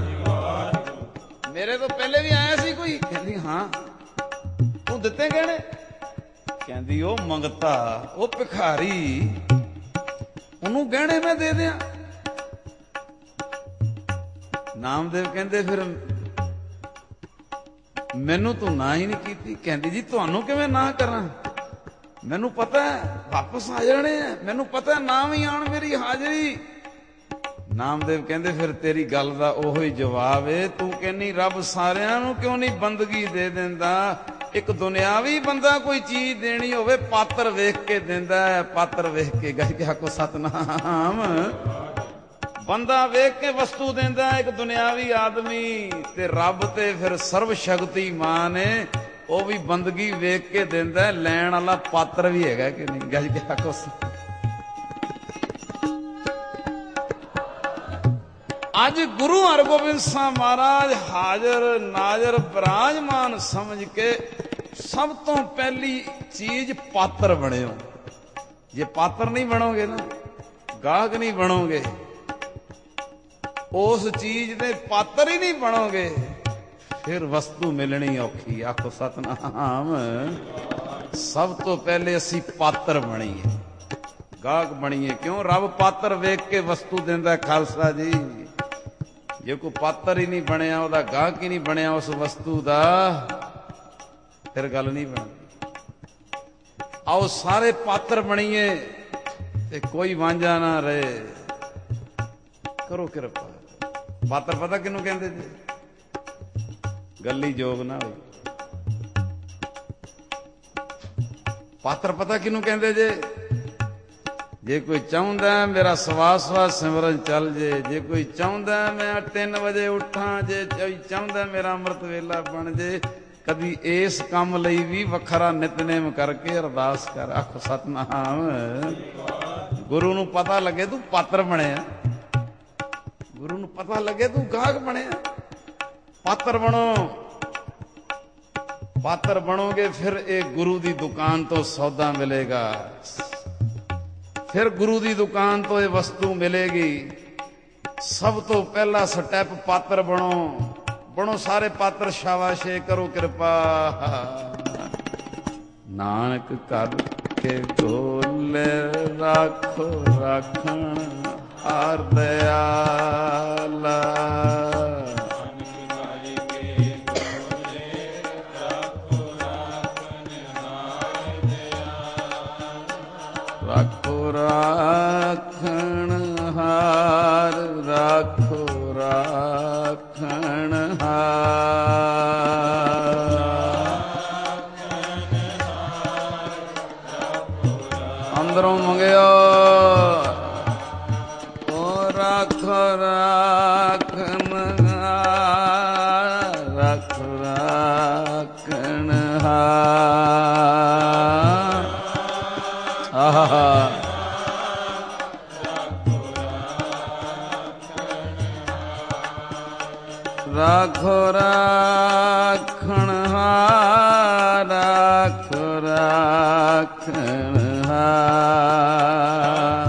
ਮੇਰੇ ਤੋਂ ਪਹਿਲੇ ਵੀ ਆਇਆ ਸੀ ਕੋਈ? ਕਹਿੰਦੀ ਹਾਂ। ਤੂੰ ਦਿੱਤੇ ਗਹਿਣੇ? ਕਹਿੰਦੀ ਉਹ ਮੰਗਤਾ, ਉਹ ਭਿਖਾਰੀ, ਉਹਨੂੰ ਗਹਿਣੇ ਮੈਂ ਦੇ ਦਿਆਂ? ਨਾਮਦੇਵ ਕਹਿੰਦੇ ਫਿਰ ਮੈਨੂੰ ਤੂੰ ਨਾ ਹੀ ਨਹੀਂ ਕੀਤੀ। ਕਹਿੰਦੀ ਜੀ ਤੁਹਾਨੂੰ ਕਿਵੇਂ ਨਾ ਕਰਾਂ, ਮੈਨੂੰ ਪਤਾ ਵਾਪਸ ਆ ਜਾਣੇ ਆ, ਮੈਨੂੰ ਪਤਾ ਨਾ ਵੀ ਆਉਣ ਮੇਰੀ ਹਾਜ਼ਰੀ। ਨਾਮਦੇਵ ਕਹਿੰਦੇ ਫਿਰ ਤੇਰੀ ਗੱਲ ਦਾ ਉਹੋ ਹੀ ਜਵਾਬ ਏ, ਤੂੰ ਕਹਿੰਦੀ ਰੱਬ ਸਾਰਿਆਂ ਨੂੰ ਕਿਉਂ ਨਹੀਂ ਬੰਦਗੀ ਦੇ ਦਿੰਦਾ? ਇੱਕ ਦੁਨਿਆਵੀ ਬੰਦਾ ਕੋਈ ਚੀਜ਼ ਦੇਣੀ ਹੋਵੇ ਪਾਤਰ ਵੇਖ ਕੇ ਦਿੰਦਾ, ਪਾਤਰ ਵੇਖ ਕੇ। ਗੱਜ ਕੇ ਆਖੋ ਸਤਨਾਮ। ਬੰਦਾ ਵੇਖ ਕੇ ਵਸਤੂ ਦਿੰਦਾ ਇੱਕ ਦੁਨਿਆਵੀ ਆਦਮੀ, ਤੇ ਰੱਬ ਤੇ ਫਿਰ ਸਰਵ ਸ਼ਕਤੀਮਾਨ ਏ, ਉਹ ਵੀ ਬੰਦਗੀ ਵੇਖ ਕੇ ਦਿੰਦਾ। ਲੈਣ ਵਾਲਾ ਪਾਤਰ ਵੀ ਹੈਗਾ ਕਿ ਨਹੀਂ? ਗੱਜ ਕੇ ਆਖੋ। ਅੱਜ ਗੁਰੂ ਹਰਗੋਬਿੰਦ ਸਾਹਿਬ ਮਹਾਰਾਜ ਹਾਜ਼ਰ ਨਾਜ਼ਰ ਬਿਰਾਜਮਾਨ ਸਮਝ ਕੇ ਸਭ ਤੋਂ ਪਹਿਲੀ ਚੀਜ਼ ਪਾਤਰ ਬਣਿਓ। ਜੇ ਪਾਤਰ ਨਹੀਂ ਬਣੋਗੇ ਨਾ, ਗਾਹਕ ਨਹੀਂ ਬਣੋਗੇ, ਉਸ ਚੀਜ਼ ਦੇ ਪਾਤਰ ਹੀ ਨਹੀਂ ਬਣੋਗੇ, ਫਿਰ ਵਸਤੂ ਮਿਲਣੀ ਔਖੀ। ਆਖੋ ਸਤਨਾਮ। ਸਭ ਤੋਂ ਪਹਿਲੇ ਅਸੀਂ ਪਾਤਰ ਬਣੀਏ, ਗਾਹਕ ਬਣੀਏ। ਕਿਉਂ? ਰੱਬ ਪਾਤਰ ਵੇਖ ਕੇ ਵਸਤੂ ਦਿੰਦਾ ਖਾਲਸਾ ਜੀ। ਜੇ ਕੋਈ ਪਾਤਰ ਹੀ ਨਹੀਂ ਬਣਿਆ, ਉਹਦਾ ਗਾਹਕ ਹੀ ਨਹੀਂ ਬਣਿਆ ਉਸ ਵਸਤੂ ਦਾ, ਫਿਰ ਗੱਲ ਨਹੀਂ ਬਣਦੀ। ਆਓ ਸਾਰੇ ਪਾਤਰ ਬਣੀਏ ਤੇ ਕੋਈ ਵਾਂਝਾ ਨਾ ਰਹੇ। ਕਰੋ ਕਿਰਪਾ। ਪਾਤਰ ਪਤਾ ਕਿਹਨੂੰ ਕਹਿੰਦੇ ਜੀ? ਗੱਲੀ ਜੋਗ ਨਾ ਹੋਈ। ਪਾਤਰ ਪਤਾ ਕਿਹਨੂੰ ਕਹਿੰਦੇ ਜੇ? ਜੇ ਕੋਈ ਚਾਹੁੰਦਾ ਮੇਰਾ ਸਵਾਸ ਸਵਾਸ ਸਿਮਰਨ ਚੱਲ ਜੇ ਕੋਈ ਚਾਹੁੰਦਾ ਮੈਂ 3 ਵਜੇ ਉੱਠਾਂ, ਜੇ ਕੋਈ ਚਾਹੁੰਦਾ ਮੇਰਾ ਅੰਮ੍ਰਿਤ ਵੇਲਾ ਬਣ ਜੇ, ਕਦੀ ਇਸ ਕੰਮ ਲਈ ਵੀ ਵੱਖਰਾ ਨਿਤਨੇਮ ਕਰਕੇ ਅਰਦਾਸ ਕਰ। ਆਖੋ ਸਤਨਾਮ। ਗੁਰੂ ਨੂੰ ਪਤਾ ਲੱਗੇ ਤੂੰ ਪਾਤਰ ਬਣਿਆ, ਗੁਰੂ ਨੂੰ ਪਤਾ ਲੱਗੇ ਤੂੰ ਗਾਹਕ ਬਣਿਆ। ਪਾਤਰ ਬਣੋ, ਪਾਤਰ ਬਣੋਗੇ ਫਿਰ ਇਹ ਗੁਰੂ ਦੀ ਦੁਕਾਨ ਤੋਂ ਸੌਦਾ ਮਿਲੇਗਾ, ਫਿਰ ਗੁਰੂ ਦੀ ਦੁਕਾਨ ਤੋਂ ਇਹ ਵਸਤੂ ਮਿਲੇਗੀ। ਸਭ ਤੋਂ ਪਹਿਲਾ ਸਟੈਪ ਪਾਤਰ ਬਣੋ, ਬਣੋ ਸਾਰੇ ਪਾਤਰ। ਸ਼ਾਬਾਸ਼ੇ ਕਰੋ ਕਿਰਪਾ। ਨਾਨਕ ਕਰ ਕੇ ਗੋਲੇ ਰੱਖੋ ਰੱਖਣ ਹਾਰ ਦਿਆਲਾ। ਰੱਖੋ ਰਾਖਣ ਹਾਰ, ਰੱਖੋ ਰਾਖਣ ਹਾਰ। ਅੰਦਰੋਂ ਮੰਗਿਓ ਓ ਰੱਖੋ ਰਾਖਣ ਹਾਰ, ਰੱਖੋ ਰਾਖਣ ਹਾਰ। ਆਹਾ ਰਾਖੋ ਰਾਖਣ ਹਾਰ, ਰਾਖੋ ਰਾਖਣ ਹਾਰ।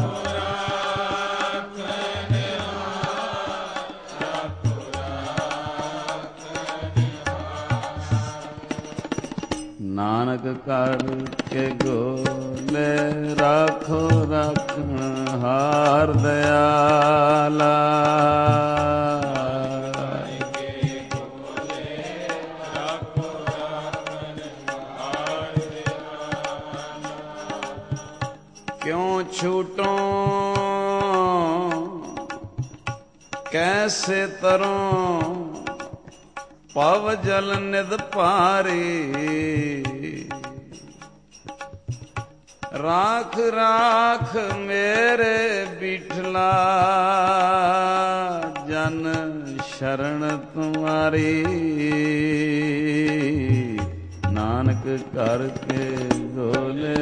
ਨਾਨਕ ਕਰ ਕੇ ਗੋਲੇ ਰਾਖੋ ਰਾਖਣ ਹਾਰ ਦਿਆਲਾ। क्यों छूटों कैसे तरों पव जल निद पारी। राख राख मेरे बिठला जन शरण तुम्हारी। नानक करके गोले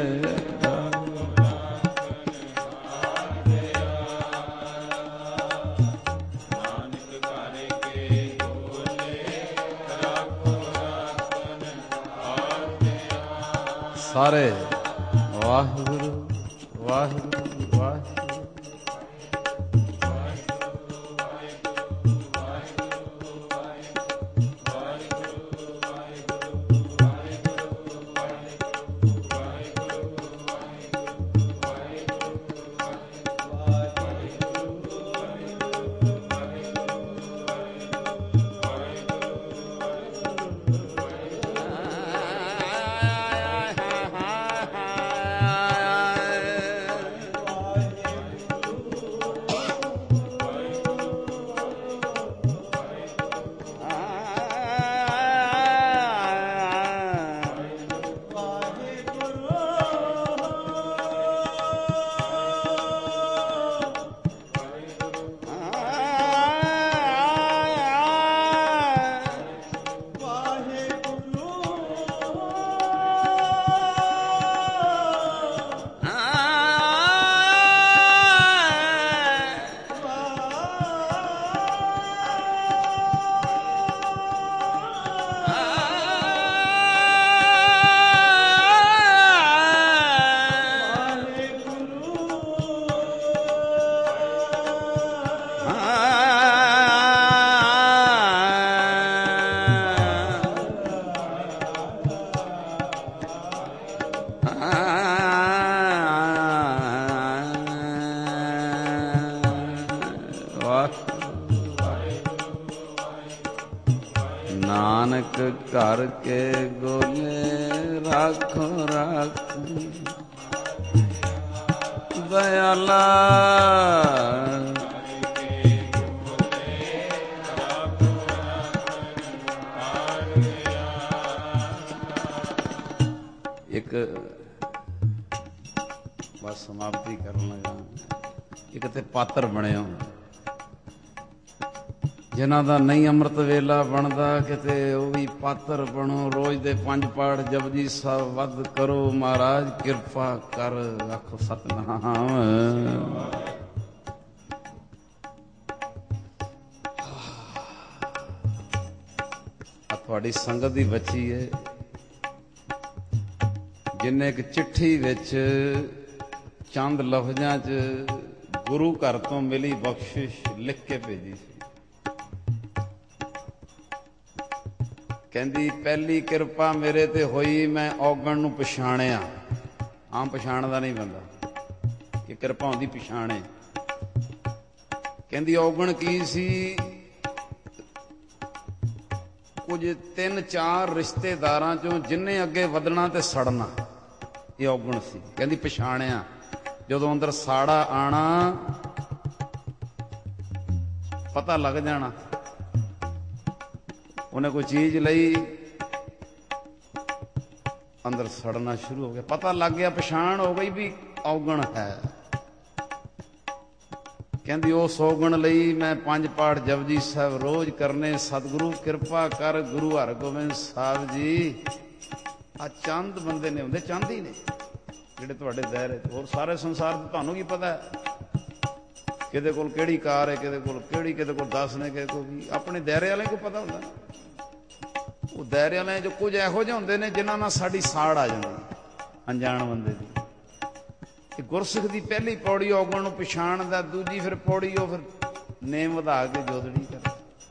सारे वाहिगुरु वाहिगुरु वाहिगुरु। नानक कर के गोले राखो राखो दयाला। एक बस ਸਮਾਪਤੀ ਕਰਨ ਲੱਗਾ। ਇੱਕ ਤੇ ਪਾਤਰ ਬਣਿਓ ਜਿਨ੍ਹਾਂ ਦਾ ਨਹੀਂ ਅੰਮ੍ਰਿਤ ਵੇਲਾ ਬਣਦਾ, ਕਿਤੇ ਉਹ ਵੀ ਪਾਤਰ ਬਣੋ। ਰੋਜ਼ ਦੇ 5 ਪਾਠ ਜਪਜੀ ਸਾਹਿਬ ਵੱਧ ਕਰੋ। ਮਹਾਰਾਜ ਕਿਰਪਾ ਕਰ। ਆਖੋ ਸਤਿਨਾਮ। ਆ ਤੁਹਾਡੀ ਸੰਗਤ ਦੀ ਬੱਚੀ ਹੈ ਜਿੰਨੇ ਇੱਕ ਚਿੱਠੀ ਵਿੱਚ ਚੰਦ ਲਫ਼ਜ਼ਾਂ 'ਚ ਗੁਰੂ ਘਰ ਤੋਂ ਮਿਲੀ ਬਖਸ਼ਿਸ਼ ਲਿਖ ਕੇ ਭੇਜੀ ਸੀ। ਕਹਿੰਦੀ ਪਹਿਲੀ ਕਿਰਪਾ ਮੇਰੇ ਤੇ ਹੋਈ, ਮੈਂ ਔਗਣ ਨੂੰ ਪਛਾਣਿਆ। ਆਮ ਪਛਾਣਦਾ ਨਹੀਂ ਬੰਦਾ, ਇਹ ਕਿਰਪਾ ਹੁੰਦੀ ਪਛਾਣੇ। ਕਹਿੰਦੀ ਔਗਣ ਕੀ ਸੀ? ਕੁਝ 3-4 ਰਿਸ਼ਤੇਦਾਰਾਂ ਚੋਂ ਜਿੰਨੇ ਅੱਗੇ ਵਧਣਾ ਤੇ ਸੜਨਾ, ਇਹ ਔਗਣ ਸੀ। ਕਹਿੰਦੀ ਪਛਾਣਿਆ। ਜਦੋਂ ਅੰਦਰ ਸਾੜਾ ਆਣਾ ਪਤਾ ਲੱਗ ਜਾਣਾ। ਉਹਨੇ ਕੋਈ ਚੀਜ਼ ਲਈ, ਅੰਦਰ ਸੜਨਾ ਸ਼ੁਰੂ ਹੋ ਗਿਆ। ਪਤਾ ਲੱਗ ਗਿਆ, ਪਛਾਣ ਹੋ ਗਈ ਵੀ ਔਗਣ ਹੈ। ਕਹਿੰਦੀ ਉਸ ਔਗਣ ਲਈ ਮੈਂ 5 ਪਾਠ ਜਪਜੀ ਸਾਹਿਬ ਰੋਜ਼ ਕਰਨੇ। ਸਤਿਗੁਰੂ ਕਿਰਪਾ ਕਰ। ਗੁਰੂ ਹਰਗੋਬਿੰਦ ਸਾਹਿਬ ਜੀ, ਆ ਚੰਦ ਬੰਦੇ ਨੇ ਹੁੰਦੇ, ਚੰਦ ਹੀ ਨੇ ਜਿਹੜੇ ਤੁਹਾਡੇ ਦਾਇਰੇ 'ਚ। ਹੋਰ ਸਾਰੇ ਸੰਸਾਰ ਤੇ ਤੁਹਾਨੂੰ ਕੀ ਪਤਾ ਹੈ ਕਿਹਦੇ ਕੋਲ ਕਿਹੜੀ ਕਾਰ ਹੈ, ਕਿਹਦੇ ਕੋਲ ਕਿਹੜੀ, ਕਿਹਦੇ ਕੋਲ 10 ਨੇ, ਕਿਹਦੇ ਕੋਲ ਵੀ। ਆਪਣੇ ਦਾਇਰੇ ਵਾਲੇ ਕੋ ਪਤਾ ਹੁੰਦਾ। ਉਹ ਦਾਇਰੇ ਵਾਲੇ 'ਚ ਕੁਝ ਇਹੋ ਜਿਹੇ ਹੁੰਦੇ ਨੇ ਜਿਨ੍ਹਾਂ ਨਾਲ ਸਾਡੀ ਸਾੜ ਆ ਜਾਂਦੀ, ਅਣਜਾਣ ਬੰਦੇ ਦੀ। ਇਹ ਗੁਰਸਿੱਖ ਦੀ ਪਹਿਲੀ ਪੌੜੀ ਔਗਣ ਨੂੰ ਪਛਾਣ ਦਾ। ਦੂਜੀ ਫਿਰ ਪੌੜੀ ਉਹ ਫਿਰ ਨੇਮ ਵਧਾ ਕੇ ਜੋਦੜੀ ਕਰ।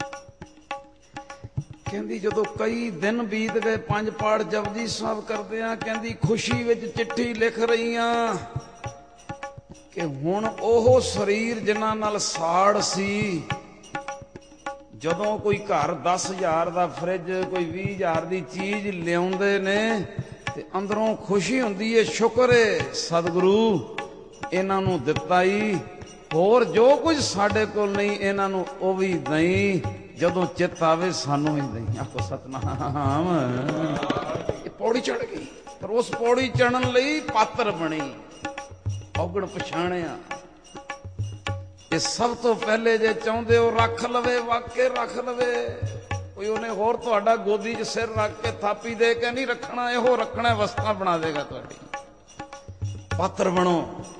ਕਹਿੰਦੀ ਜਦੋਂ ਕਈ ਦਿਨ ਬੀਤ ਗਏ 5 ਪਾਠ ਜਪਜੀ ਸਾਹਿਬ ਕਰਦੇ ਆ, ਕਹਿੰਦੀ ਖੁਸ਼ੀ ਵਿੱਚ ਚਿੱਠੀ ਲਿਖ ਰਹੀ ਆ ਕਿ ਹੁਣ ਉਹ ਸਰੀਰ ਜਿਨ੍ਹਾਂ ਨਾਲ ਸਾੜ ਸੀ, ਜਦੋਂ ਕੋਈ ਘਰ 10,000 ਦਾ ਫਰਿੱਜ, ਕੋਈ 20,000 ਦੀ ਚੀਜ਼ ਲਿਆਉਂਦੇ ਨੇ ਤੇ ਅੰਦਰੋਂ ਖੁਸ਼ੀ ਹੁੰਦੀ ਏ, ਸ਼ੁਕਰ ਏ ਸਤਿਗੁਰੂ ਇਹਨਾਂ ਨੂੰ ਦਿੱਤਾ ਹੀ। ਹੋਰ ਜੋ ਕੁਝ ਸਾਡੇ ਕੋਲ ਨਹੀਂ ਇਹਨਾਂ ਨੂੰ ਉਹ ਵੀ ਦਈ। ਜਦੋਂ ਚਿੱਤ ਆਵੇ ਸਾਨੂੰ ਵੀ ਦਈ। ਆਖੋ ਸਤਿਨਾਮ। ਇਹ ਪੌੜੀ ਚੜ ਗਈ, ਪਰ ਉਸ ਪੌੜੀ ਚੜਨ ਲਈ ਪਾਤਰ ਬਣੀ, ਔਗਣ ਪਛਾਣਿਆ। ਇਹ ਸਭ ਤੋਂ ਪਹਿਲੇ ਜੇ ਚਾਹੁੰਦੇ ਹੋ ਰੱਖ ਲਵੇ, ਵਾਕੇ ਰੱਖ ਲਵੇ। ਕੋਈ ਉਹਨੇ ਹੋਰ ਤੁਹਾਡਾ ਗੋਦੀ 'ਚ ਸਿਰ ਰੱਖ ਕੇ ਥਾਪੀ ਦੇ ਕੇ ਨਹੀਂ ਰੱਖਣਾ, ਇਹੋ ਰੱਖਣਾ ਅਵਸਥਾ ਬਣਾ ਦੇਗਾ ਤੁਹਾਡੀ। ਪਾਤਰ ਬਣੋ,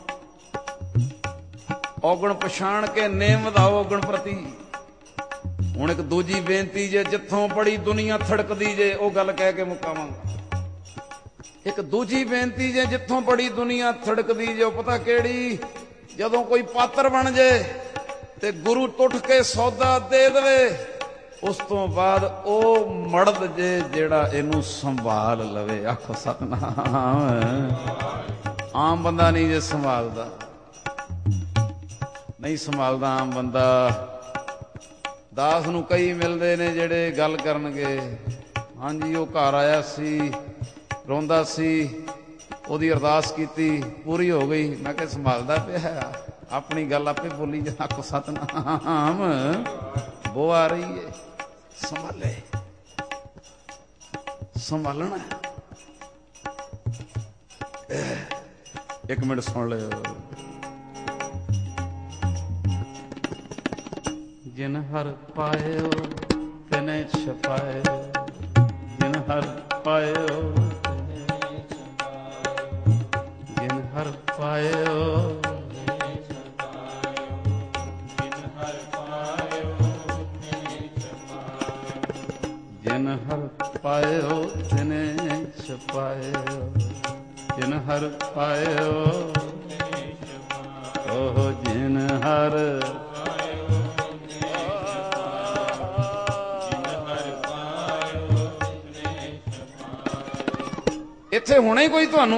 ਔਗਣ ਪਛਾਣ ਕੇ ਨੇਮ ਵਧਾਓ ਔਗਣ ਪ੍ਰਤੀ। ਹੁਣ ਇੱਕ ਦੂਜੀ ਬੇਨਤੀ ਜੇ, ਜਿੱਥੋਂ ਬੜੀ ਦੁਨੀਆ ਥੜਕਦੀ ਜੇ, ਉਹ ਗੱਲ ਕਹਿ ਕੇ ਮੁਕਾਵਾਂਗਾ। ਇੱਕ ਦੂਜੀ ਬੇਨਤੀ ਜੇ, ਜਿੱਥੋਂ ਬੜੀ ਦੁਨੀਆ ਥੜਕਦੀ ਜੇ, ਉਹ ਪਤਾ ਕਿਹੜੀ? ਜਦੋਂ ਕੋਈ ਪਾਤਰ ਬਣ ਜੇ ਤੇ ਗੁਰੂ ਟੁੱਟ ਕੇ ਸੌਦਾ ਦੇ ਦੇਵੇ, ਉਸ ਤੋਂ ਬਾਅਦ ਉਹ ਮਰਦ ਜੇ ਜਿਹੜਾ ਇਹਨੂੰ ਸੰਭਾਲ ਲਵੇ। ਆਖੋ ਸਤਿਨਾਮ। ਆਮ ਬੰਦਾ ਨਹੀਂ ਜੇ ਸੰਭਾਲਦਾ, ਨਹੀਂ ਸੰਭਾਲਦਾ ਆਮ ਬੰਦਾ। ਦਾਸ ਨੂੰ ਕਈ ਮਿਲਦੇ ਨੇ ਜਿਹੜੇ ਗੱਲ ਕਰਨਗੇ, ਹਾਂਜੀ ਉਹ ਘਰ ਆਇਆ ਸੀ, ਰੋਂਦਾ ਸੀ, ਉਹਦੀ ਅਰਦਾਸ ਕੀਤੀ, ਪੂਰੀ ਹੋ ਗਈ। ਮੈਂ ਕਿਹਾ ਸੰਭਾਲਦਾ ਪਿਆ, ਆਪਣੀ ਗੱਲ ਆਪੇ ਬੋਲੀ ਜਾ। ਆਖੋ ਸਤਿਨਾਮ। ਬੋ ਆ ਰਹੀ ਹੈ, ਸੰਭਾਲੇ, ਸੰਭਾਲਣਾ। ਇੱਕ ਮਿੰਟ ਸੁਣ ਲਿਓ। ਜਿਨ ਹਰ ਪਾਇਓ ਤਿਨੇ ਛਪਾਇਓ, ਜਿਨ ਹਰ ਪਾਇਓ ਜਿਨ ਹਰ ਪਾਇਓ, ਜਿਨ ਹਰ ਪਾਇਓ ਤਿਨੇ ਛਪਾਇਓ, ਜਿਨ ਹਰ ਪਾਇਓ, ਓਹ ਜਿਨ ਹਰ ਇੱਥੇ ਹੁਣੇ ਕੋਈ ਤੁਹਾਨੂੰ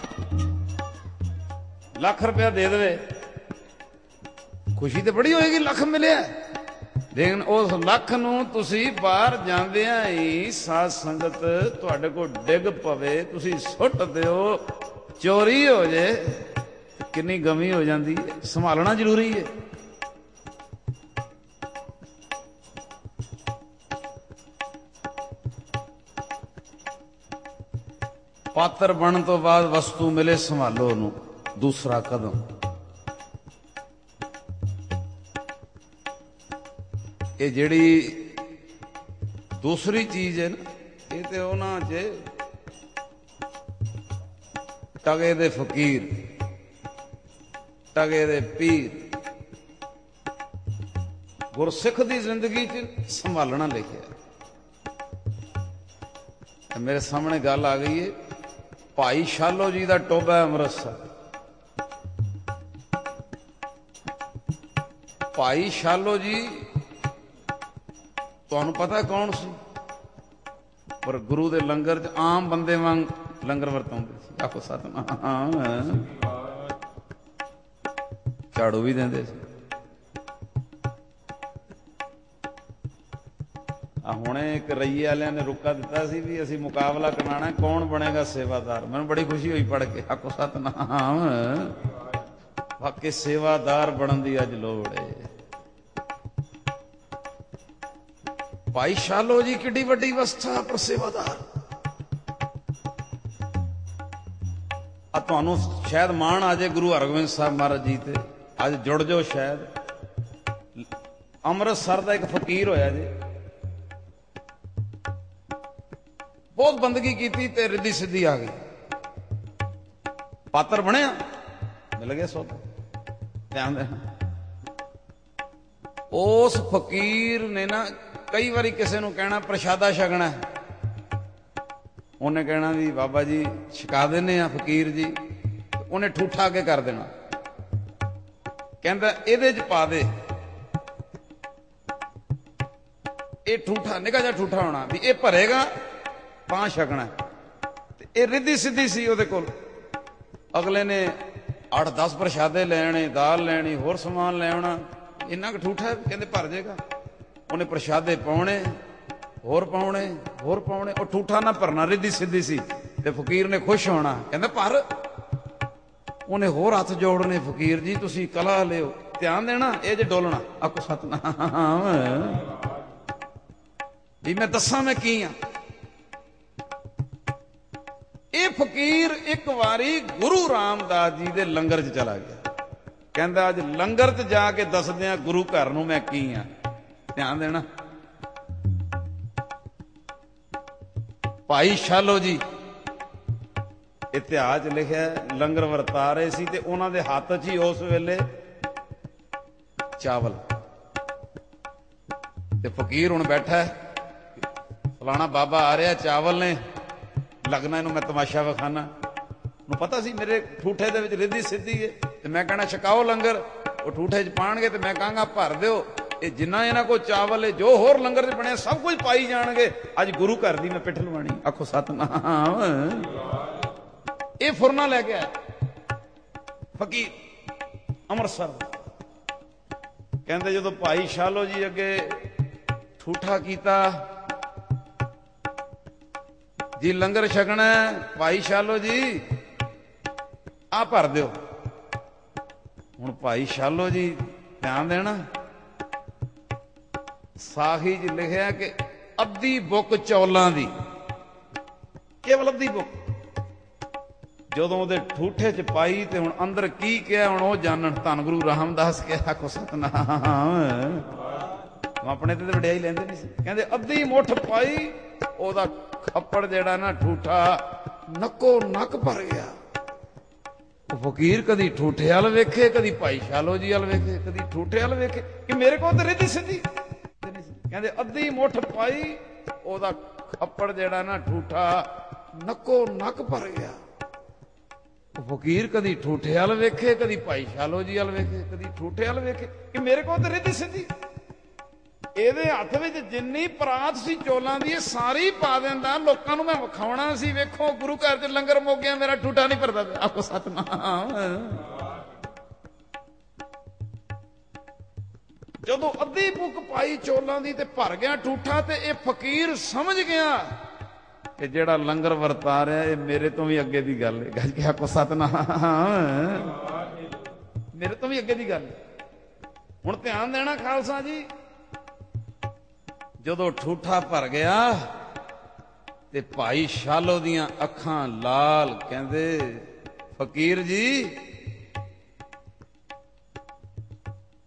ਲੱਖ ਰੁਪਇਆ ਦੇ ਦੇਵੇ, ਖੁਸ਼ੀ ਤੇ ਬੜੀ ਹੋਏਗੀ, ਲੱਖ ਮਿਲਿਆ। ਲੇਕਿਨ ਉਸ ਲੱਖ ਨੂੰ ਤੁਸੀਂ ਬਾਹਰ ਜਾਂਦਿਆਂ ਹੀ ਸਾਧ ਸੰਗਤ ਤੁਹਾਡੇ ਕੋਲ ਡਿੱਗ ਪਵੇ, ਤੁਸੀਂ ਸੁੱਟ ਦਿਓ, ਚੋਰੀ ਹੋ ਜੇ, ਕਿੰਨੀ ਗਮੀ ਹੋ ਜਾਂਦੀ ਹੈ। ਸੰਭਾਲਣਾ ਜ਼ਰੂਰੀ ਹੈ। ਪਾਤਰ ਬਣਨ ਤੋਂ ਬਾਅਦ ਵਸਤੂ ਮਿਲੇ, ਸੰਭਾਲੋ ਉਹਨੂੰ। ਦੂਸਰਾ ਕਦਮ। ਇਹ ਜਿਹੜੀ ਦੂਸਰੀ ਚੀਜ਼ ਹੈ ਨਾ, ਇਹ ਤੇ ਉਹਨਾਂ 'ਚ ਟਗੇ ਦੇ ਫਕੀਰ, ਟਗੇ ਦੇ ਪੀਰ, ਗੁਰਸਿੱਖ ਦੀ ਜ਼ਿੰਦਗੀ 'ਚ ਸੰਭਾਲਣਾ ਲਿਖਿਆ। ਮੇਰੇ ਸਾਹਮਣੇ ਗੱਲ ਆ ਗਈ ਹੈ, ਭਾਈ ਸ਼ਾਲੋ ਜੀ ਦਾ ਟੋਭਾ ਅੰਮ੍ਰਿਤਸਰ। ਭਾਈ ਸ਼ਾਲੋ ਜੀ ਤੁਹਾਨੂੰ ਪਤਾ ਕੌਣ ਸੀ? ਪਰ ਗੁਰੂ ਦੇ ਲੰਗਰ 'ਚ ਆਮ ਬੰਦੇ ਵਾਂਗ ਲੰਗਰ ਵਰਤਾਉਂਦੇ ਸੀ। ਆਖੋ ਸਤਿਨਾਮ। ਝਾੜੂ ਵੀ ਦਿੰਦੇ ਸੀ। ਹੁਣੇ ਇੱਕ ਰਈਏ ਵਾਲਿਆਂ ਨੇ ਰੁਕਾ ਦਿੱਤਾ ਸੀ ਵੀ ਅਸੀਂ ਮੁਕਾਬਲਾ ਕਰਾਉਣਾ, ਕੌਣ ਬਣੇਗਾ ਸੇਵਾਦਾਰ। ਮੈਨੂੰ ਬੜੀ ਖੁਸ਼ੀ ਹੋਈ ਪੜ੍ਹ ਕੇ। ਆਖੋ ਸਤਿਨਾਮ। ਵਾਕਈ ਸੇਵਾਦਾਰ ਬਣਨ ਦੀ ਅੱਜ ਲੋੜ ਹੈ। ਭਾਈ ਸ਼ਾਲੋ ਜੀ ਕਿੱਡੀ ਵੱਡੀ ਅਵਸਥਾ, ਪਰ ਸੇਵਾਦਾਰ। ਆ ਤੁਹਾਨੂੰ ਸ਼ਾਇਦ ਮਾਣ ਆ ਜਾਏ ਗੁਰੂ ਹਰਗੋਬਿੰਦ ਸਾਹਿਬ ਮਹਾਰਾਜ ਜੀ ਤੇ। ਅੱਜ ਜੁੜ ਜਾਓ। ਸ਼ਾਇਦ ਅੰਮ੍ਰਿਤਸਰ ਦਾ ਇੱਕ ਫਕੀਰ ਹੋਇਆ ਜੀ, ਬਹੁਤ ਬੰਦਗੀ ਕੀਤੀ ਤੇ ਰਿੱਧੀ ਸਿੱਧੀ ਆ ਗਈ, ਪਾਤਰ ਬਣਿਆ, ਮਿਲ ਗਿਆ ਸੋ। ਧਿਆਨ ਦੇਣਾ, ਉਸ ਫਕੀਰ ਨੇ ਨਾ ਕਈ ਵਾਰੀ ਕਿਸੇ ਨੂੰ ਕਹਿਣਾ ਪ੍ਰਸ਼ਾਦਾ ਛਕਣਾ, ਉਹਨੇ ਕਹਿਣਾ ਵੀ ਬਾਬਾ ਜੀ ਛਕਾ ਦਿੰਦੇ ਆ ਫਕੀਰ ਜੀ, ਉਹਨੇ ਠੂਠਾ ਕੇ ਕਰ ਦੇਣਾ। ਕਹਿੰਦਾ ਇਹਦੇ 'ਚ ਪਾ ਦੇ, ਇਹ ਠੂਠਾ ਨਿੱਕਾ ਜਿਹਾ ਠੂਠਾ ਹੋਣਾ ਵੀ ਇਹ ਭਰੇਗਾ ਤਾਂ ਛਕਣਾ। ਤੇ ਇਹ ਰਿੱਧੀ ਸਿੱਧੀ ਸੀ ਉਹਦੇ ਕੋਲ। ਅਗਲੇ ਨੇ 8-10 ਪ੍ਰਸ਼ਾਦੇ ਲੈਣੇ, ਦਾਲ ਲੈਣੀ, ਹੋਰ ਸਮਾਨ ਲੈ ਆਉਣਾ। ਇੰਨਾ ਕੁ ਠੂਠਾ, ਕਹਿੰਦੇ ਭਰ ਜਾਏਗਾ। ਉਹਨੇ ਪ੍ਰਸ਼ਾਦੇ ਪਾਉਣੇ, ਹੋਰ ਪਾਉਣੇ, ਹੋਰ ਪਾਉਣੇ। ਉਹ ਠੂਠਾ ਨਾ ਭਰਨਾ, ਰਿੱਧੀ ਸਿੱਧੀ ਸੀ। ਤੇ ਫਕੀਰ ਨੇ ਖੁਸ਼ ਹੋਣਾ, ਕਹਿੰਦਾ ਭਰ। ਉਹਨੇ ਹੋਰ ਹੱਥ ਜੋੜਨੇ, ਫਕੀਰ ਜੀ ਤੁਸੀਂ ਕਲਾ ਲਿਓ, ਧਿਆਨ ਦੇਣਾ, ਇਹ ਜੇ ਡੋਲਣਾ। ਆਖੋ ਸਤਿਨਾਮ। ਵੀ ਮੈਂ ਦੱਸਾਂ ਮੈਂ ਕੀ ਆ। ਇਹ ਫਕੀਰ ਇੱਕ ਵਾਰੀ ਗੁਰੂ ਰਾਮਦਾਸ ਜੀ ਦੇ ਲੰਗਰ 'ਚ ਚਲਾ ਗਿਆ। ਕਹਿੰਦਾ ਅੱਜ ਲੰਗਰ 'ਚ ਜਾ ਕੇ ਦੱਸਦੇ ਆ ਗੁਰੂ ਘਰ ਨੂੰ ਮੈਂ ਕੀ ਆ। ਧਿਆਨ ਦੇਣਾ, ਭਾਈ ਸ਼ਾਲੋ ਜੀ ਇਤਿਹਾਸ 'ਚ ਲਿਖਿਆ ਲੰਗਰ ਵਰਤਾ ਰਹੇ ਸੀ ਤੇ ਉਹਨਾਂ ਦੇ ਹੱਥ 'ਚ ਹੀ ਉਸ ਵੇਲੇ ਚਾਵਲ। ਤੇ ਫਕੀਰ ਹੁਣ ਬੈਠਾ, ਫਲਾਣਾ ਬਾਬਾ ਆ ਰਿਹਾ, ਚਾਵਲ ਨੇ, ਲੱਗਣਾ ਇਹਨੂੰ ਮੈਂ ਤਮਾਸ਼ਾ ਵਿਖਾਣਾ। ਨੂੰ ਪਤਾ ਸੀ ਮੇਰੇ ਠੂਠੇ ਦੇ ਵਿੱਚ ਰਿੱਧੀ ਸਿੱਧੀ ਹੈ ਤੇ ਮੈਂ ਕਹਿਣਾ ਛਕਾਓ ਲੰਗਰ। ਉਹ ਠੂਠੇ 'ਚ ਪਾਣਗੇ ਤੇ ਮੈਂ ਕਹਾਂਗਾ ਭਰ ਦਿਓ। ਇਹ ਜਿੰਨਾ ਇਹਨਾਂ ਕੋਲ ਚਾਵਲ ਹੈ, ਜੋ ਹੋਰ ਲੰਗਰ 'ਚ ਬਣਿਆ, ਸਭ ਕੁਝ ਪਾਈ ਜਾਣਗੇ। ਅੱਜ ਗੁਰੂ ਘਰ ਦੀ ਮੈਂ ਪਿੱਠ ਲਵਾਣੀ। ਆਖੋ ਸਤਿਨਾਮ। ਇਹ ਫੁਰਨਾ ਲੈ ਕੇ ਆਇਆ ਫਕੀਰ ਅੰਮ੍ਰਿਤਸਰ। ਕਹਿੰਦੇ ਜਦੋਂ ਭਾਈ ਸ਼ਾਲੋ ਜੀ ਅੱਗੇ ਠੂਠਾ ਕੀਤਾ, ਜੀ ਲੰਗਰ ਛਕਣਾ, ਭਾਈ ਸ਼ਾਲੋ ਜੀ ਆ ਭਰ ਦਿਓ। ਹੁਣ ਭਾਈ ਸ਼ਾਲੋ ਜੀ ਧਿਆਨ ਦੇਣਾ, ਸਾਖੀ 'ਚ ਲਿਖਿਆ ਕਿ ਅੱਧੀ ਬੁੱਕ ਚੌਲਾਂ ਦੀ, ਕੇਵਲ ਅੱਧੀ ਬੁੱਕ, ਜਦੋਂ ਉਹਦੇ ਠੂਠੇ 'ਚ ਪਾਈ ਤੇ ਹੁਣ ਅੰਦਰ ਕੀ ਕਿਹਾ ਹੁਣ ਉਹ ਜਾਣਨ। ਧੰਨ ਗੁਰੂ ਰਾਮਦਾਸ ਕਿਹਾ। ਆਖੋ ਸਤਿਨਾਮ। ਆਪਣੇ ਤੇ ਵਡਿਆਈ ਲੈਂਦੇ ਨਹੀਂ ਸੀ। ਕਹਿੰਦੇ ਅੱਧੀ ਮੁੱਠ ਪਾਈ, ਉਹਦਾ ਖੱਪੜ ਜਿਹੜਾ ਨਾ ਠੂਠਾ ਨੱਕੋ ਨੱਕ ਭਰ ਗਿਆ। ਉਹ ਫਕੀਰ ਕਦੀ ਠੂਠੇ ਵੱਲ ਵੇਖੇ, ਕਦੀ ਭਾਈ ਸ਼ਾਲੋ ਜੀ ਵੱਲ ਵੇਖੇ, ਕਦੀ ਠੂਠੇ ਵੱਲ ਵੇਖੇ ਕਿ ਮੇਰੇ ਕੋਲ ਤਾਂ ਰਿੱਧੀ ਸਿੱਧੀ। ਕਹਿੰਦੇ ਅੱਧੀ ਮੁੱਠ ਪਾਈ, ਉਹਦਾ ਖੱਪੜ ਜਿਹੜਾ ਨਾ ਠੂਠਾ ਨੱਕੋ ਨੱਕ ਭਰ ਗਿਆ। ਉਹ ਫਕੀਰ ਕਦੀ ਠੂਠੇ ਵੱਲ ਵੇਖੇ, ਕਦੀ ਭਾਈ ਸ਼ਾਲੋ ਜੀ ਵੱਲ ਵੇਖੇ, ਕਦੀ ਠੂਠੇ ਵੱਲ ਵੇਖੇ ਕਿ ਮੇਰੇ ਕੋਲ ਤਾਂ ਰਿੱਧੀ ਸਿੱਧੀ। ਇਹਦੇ ਹੱਥ ਵਿੱਚ ਜਿੰਨੀ ਪਰਾਤ ਸੀ ਚੋਲਾਂ ਦੀ, ਇਹ ਸਾਰੀ ਪਾ ਦਿੰਦਾ। ਲੋਕਾਂ ਨੂੰ ਮੈਂ ਵਿਖਾਉਣਾ ਸੀ, ਵੇਖੋ ਗੁਰੂ ਘਰ 'ਚ ਲੰਗਰ ਮੁੱਕ ਗਿਆ, ਮੇਰਾ ਠੂਠਾ ਨਹੀਂ ਭਰਦਾ ਪਿਆ। ਆਖੋ ਸਤਿਨਾਮ। ਜਦੋਂ ਅੱਧੀ ਬੁੱਕ ਪਾਈ ਚੋਲਾਂ ਦੀ ਤੇ ਭਰ ਗਿਆ ਠੂਠਾ, ਤੇ ਇਹ ਫਕੀਰ ਸਮਝ ਗਿਆ ਕਿ ਜਿਹੜਾ ਲੰਗਰ ਵਰਤਾ ਰਿਹਾ ਇਹ ਮੇਰੇ ਤੋਂ ਵੀ ਅੱਗੇ ਦੀ ਗੱਲ ਹੈ। ਗੱਜ ਕੇ ਆਖੋ ਸਤਿਨਾਮ। ਮੇਰੇ ਤੋਂ ਵੀ ਅੱਗੇ ਦੀ ਗੱਲ ਹੈ। ਹੁਣ ਧਿਆਨ ਦੇਣਾ ਖਾਲਸਾ ਜੀ, ਜਦੋਂ ਠੂਠਾ ਭਰ ਗਿਆ ਤੇ ਭਾਈ ਸ਼ਾਲੋ ਦੀਆਂ ਅੱਖਾਂ ਲਾਲ। ਕਹਿੰਦੇ ਫਕੀਰ ਜੀ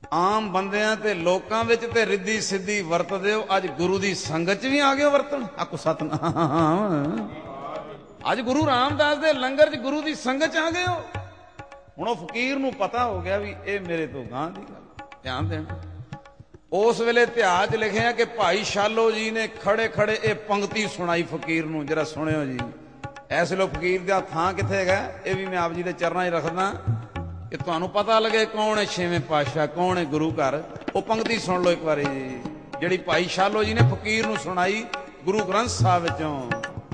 ਆਮ ਬੰਦਿਆਂ ਤੇ ਲੋਕਾਂ ਵਿੱਚ ਤੇ ਰਿੱਧੀ ਸਿੱਧੀ ਵਰਤਦੇ ਹੋ, ਅੱਜ ਗੁਰੂ ਦੀ ਸੰਗਤ 'ਚ ਵੀ ਆ ਗਏ ਹੋ ਵਰਤਣ। ਆਖੋ ਸਤਿਨਾਮ। ਅੱਜ ਗੁਰੂ ਰਾਮਦਾਸ ਦੇ ਲੰਗਰ 'ਚ ਗੁਰੂ ਦੀ ਸੰਗਤ 'ਚ ਆ ਗਏ ਹੋ। ਹੁਣ ਉਹ ਫਕੀਰ ਨੂੰ ਪਤਾ ਹੋ ਗਿਆ ਵੀ ਇਹ ਮੇਰੇ ਤੋਂ ਗਾਂਹ ਦੀ ਗੱਲ, ਧਿਆਨ ਦੇਣਾ। ਉਸ ਵੇਲੇ ਇਤਿਹਾਸ 'ਚ ਲਿਖਿਆ ਕਿ ਭਾਈ ਸ਼ਾਲੋ ਜੀ ਨੇ ਖੜੇ ਖੜੇ ਇਹ ਪੰਕਤੀ ਸੁਣਾਈ ਫਕੀਰ ਨੂੰ, ਜਰਾ ਸੁਣਿਓ ਜੀ। ਇਸ ਵੇਲੇ ਫਕੀਰ ਦਾ ਥਾਂ ਕਿੱਥੇ ਹੈਗਾ, ਇਹ ਵੀ ਮੈਂ ਆਪ ਜੀ ਦੇ ਚਰਨਾਂ 'ਚ ਰੱਖਦਾ ਕਿ ਤੁਹਾਨੂੰ ਪਤਾ ਲੱਗੇ ਕੌਣ ਹੈ ਛੇਵੇਂ ਪਾਤਸ਼ਾਹ, ਕੌਣ ਹੈ ਗੁਰੂ ਘਰ। ਉਹ ਪੰਕਤੀ ਸੁਣ ਲਓ ਇੱਕ ਵਾਰੀ ਜੀ, ਜਿਹੜੀ ਭਾਈ ਸ਼ਾਲੋ ਜੀ ਨੇ ਫਕੀਰ ਨੂੰ ਸੁਣਾਈ ਗੁਰੂ ਗ੍ਰੰਥ ਸਾਹਿਬ ਵਿੱਚੋਂ।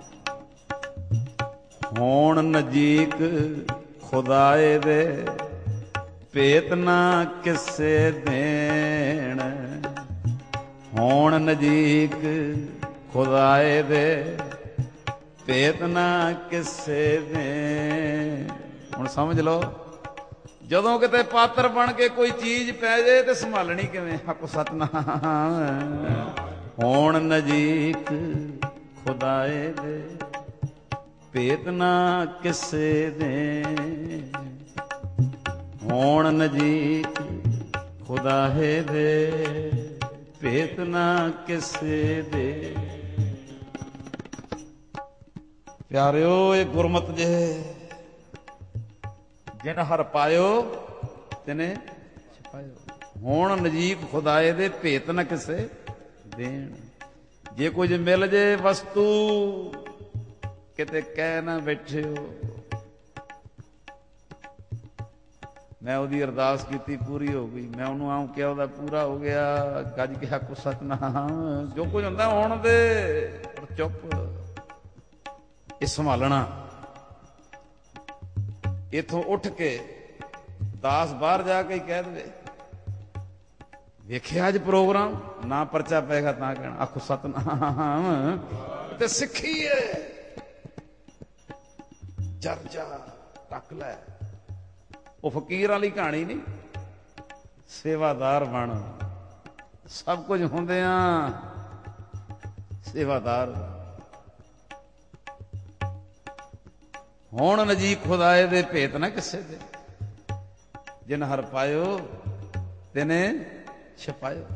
ਹੋਣ ਨਜ਼ੀਕ ਖੁਦਾਏ ਦੇ ਭੇਤ ਨਾ ਕਿਸੇ ਦੇਣ। ਹੋਣ ਨਜ਼ੀਕ ਖੁਦਾਏ ਦੇ ਭੇਤ ਨਾ ਕਿਸੇ ਦੇਣ। ਹੁਣ ਸਮਝ ਲਓ, ਜਦੋਂ ਕਿਤੇ ਪਾਤਰ ਬਣ ਕੇ ਕੋਈ ਚੀਜ਼ ਪੈ ਜਾਏ ਤੇ ਸੰਭਾਲਣੀ ਕਿਵੇਂ। ਆਖੋ ਸਤਿਨਾਮ। ਹੋਣ ਨਜ਼ੀਕ ਖੁਦਾਏ ਦੇ ਭੇਤ ਨਾ ਕਿਸੇ ਦੇ। ਹੋਣ ਨਜ਼ੀਕ ਖੁਦਾਏ ਦੇ ਭੇਤ ਨਾ ਕਿਸੇ ਦੇ। ਪਿਆਰਿਓ, ਇਹ ਗੁਰਮਤਿ ਜੇ ਜਿਨ ਹਰ ਪਾਇਓ ਤਿਨੇ ਛਪਾਇਓ। ਹੁਣ ਨਜ਼ੀਕ ਖੁਦਾਏ ਦੇ ਭੇਤ ਨਾ ਕਿਸੇ ਦੇਣ। ਜੇ ਕੁਝ ਮਿਲ ਜੇ ਵਸਤੂ ਕਿਤੇ ਕਹਿ ਨਾ ਬੈਠਿਓ। ਮੈਂ ਉਹਦੀ ਅਰਦਾਸ ਕੀਤੀ, ਪੂਰੀ ਹੋ ਗਈ। ਮੈਂ ਉਹਨੂੰ ਆਉਂ ਕਿਹਾ, ਉਹਦਾ ਪੂਰਾ ਹੋ ਗਿਆ। ਗੱਜ ਕੇ ਆਖੋ ਸਤਿਨਾਮ। ਜੋ ਕੁਝ ਹੁੰਦਾ ਹੋਣ ਦੇ, ਚੁੱਪ। ਇਹ ਸੰਭਾਲਣਾ। ਇੱਥੋਂ ਉੱਠ ਕੇ ਦਾਸ ਬਾਹਰ ਜਾ ਕੇ ਹੀ ਕਹਿ ਦੇਵੇ ਵੇਖਿਆ ਅੱਜ ਪ੍ਰੋਗਰਾਮ, ਨਾ ਪਰਚਾ ਪਏਗਾ ਤਾਂ ਕਹਿਣਾ ਆਖੋ ਸਤਿਨਾਮ। ਤੇ ਸਿੱਖੀ ਏ, ਜਰ ਜਾ ਟੱਕ ਲੈ। ਉਹ ਫਕੀਰ ਵਾਲੀ ਕਹਾਣੀ ਨਹੀਂ, ਸੇਵਾਦਾਰ ਬਣ। ਸਭ ਕੁਝ ਹੁੰਦਿਆਂ ਸੇਵਾਦਾਰ। ਹੁਣ ਨਜ਼ੀਕ ਖੁਦਾਏ ਦੇ ਭੇਤ ਨਾ ਕਿਸੇ ਦੇ। ਜਿਨ ਹਰ ਪਾਇਓ ਤਿਨੇ ਛਪਾਇਓ।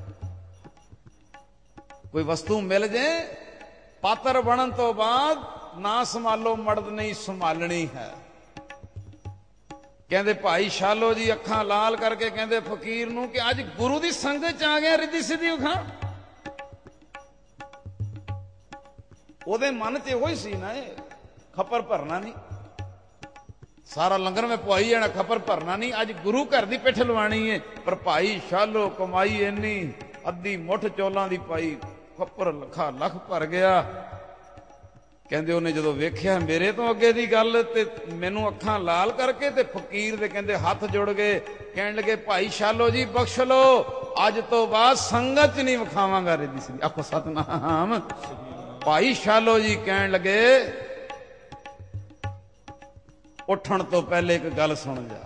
ਕੋਈ ਵਸਤੂ ਮਿਲ ਜੇ, ਪਾਤਰ ਬਣਨ ਤੋਂ ਬਾਅਦ ਨਾ ਸੰਭਾਲੋ, ਮਰਦ ਨਹੀਂ ਸੰਭਾਲਣੀ ਹੈ। ਕਹਿੰਦੇ ਭਾਈ ਸ਼ਾਲੋ ਜੀ ਅੱਖਾਂ ਲਾਲ ਕਰਕੇ ਕਹਿੰਦੇ ਫਕੀਰ ਨੂੰ ਕਿ ਅੱਜ ਗੁਰੂ ਦੀ ਸੰਗਤ ਚ ਆ ਗਿਆ, ਰਿੱਧੀ ਸਿੱਧੀ ਉਖਾਂ। ਉਹਦੇ ਮਨ ਚ ਇਹੋ ਹੀ ਸੀ ਨਾ, ਇਹ ਖੱਪਰ ਭਰਨਾ ਨਹੀਂ, ਸਾਰਾ ਲੰਗਰ ਮੈਂ ਪਵਾਈ ਜਾਣਾ, ਖੱਪਰ ਭਰਨਾ ਨਹੀਂ, ਅੱਜ ਗੁਰੂ ਘਰ ਦੀ ਪਿੱਠ ਲਵਾਣੀ ਹੈ। ਪਰ ਭਾਈ ਸ਼ਾਲੋ ਕਮਾਈ ਇੰਨੀ, ਅੱਧੀ ਮੁੱਠ ਚੌਲਾਂ ਦੀ ਪਾਈ, ਖੱਪਰ ਲੱਖਾ ਲੱਖ ਭਰ ਗਿਆ। ਕਹਿੰਦੇ ਉਹਨੇ ਜਦੋਂ ਵੇਖਿਆ ਮੇਰੇ ਤੋਂ ਅੱਗੇ ਦੀ ਗੱਲ ਤੇ ਮੈਨੂੰ ਅੱਖਾਂ ਲਾਲ ਕਰਕੇ, ਤੇ ਫਕੀਰ ਦੇ ਕਹਿੰਦੇ ਹੱਥ ਜੁੜ ਗਏ। ਕਹਿਣ ਲੱਗੇ ਭਾਈ ਸ਼ਾਲੋ ਜੀ ਬਖਸ਼ ਲੋ, ਅੱਜ ਤੋਂ ਬਾਅਦ ਸੰਗਤ ਚ ਨਹੀਂ ਵਿਖਾਵਾਂਗਾ ਰਿੱਧੀ ਸਿੱਧੀ। ਆਖੋ ਸਤਿਨਾਮ। ਭਾਈ ਸ਼ਾਲੋ ਜੀ ਕਹਿਣ ਲੱਗੇ ਉੱਠਣ ਤੋਂ ਪਹਿਲੇ ਇੱਕ ਗੱਲ ਸੁਣ ਜਾ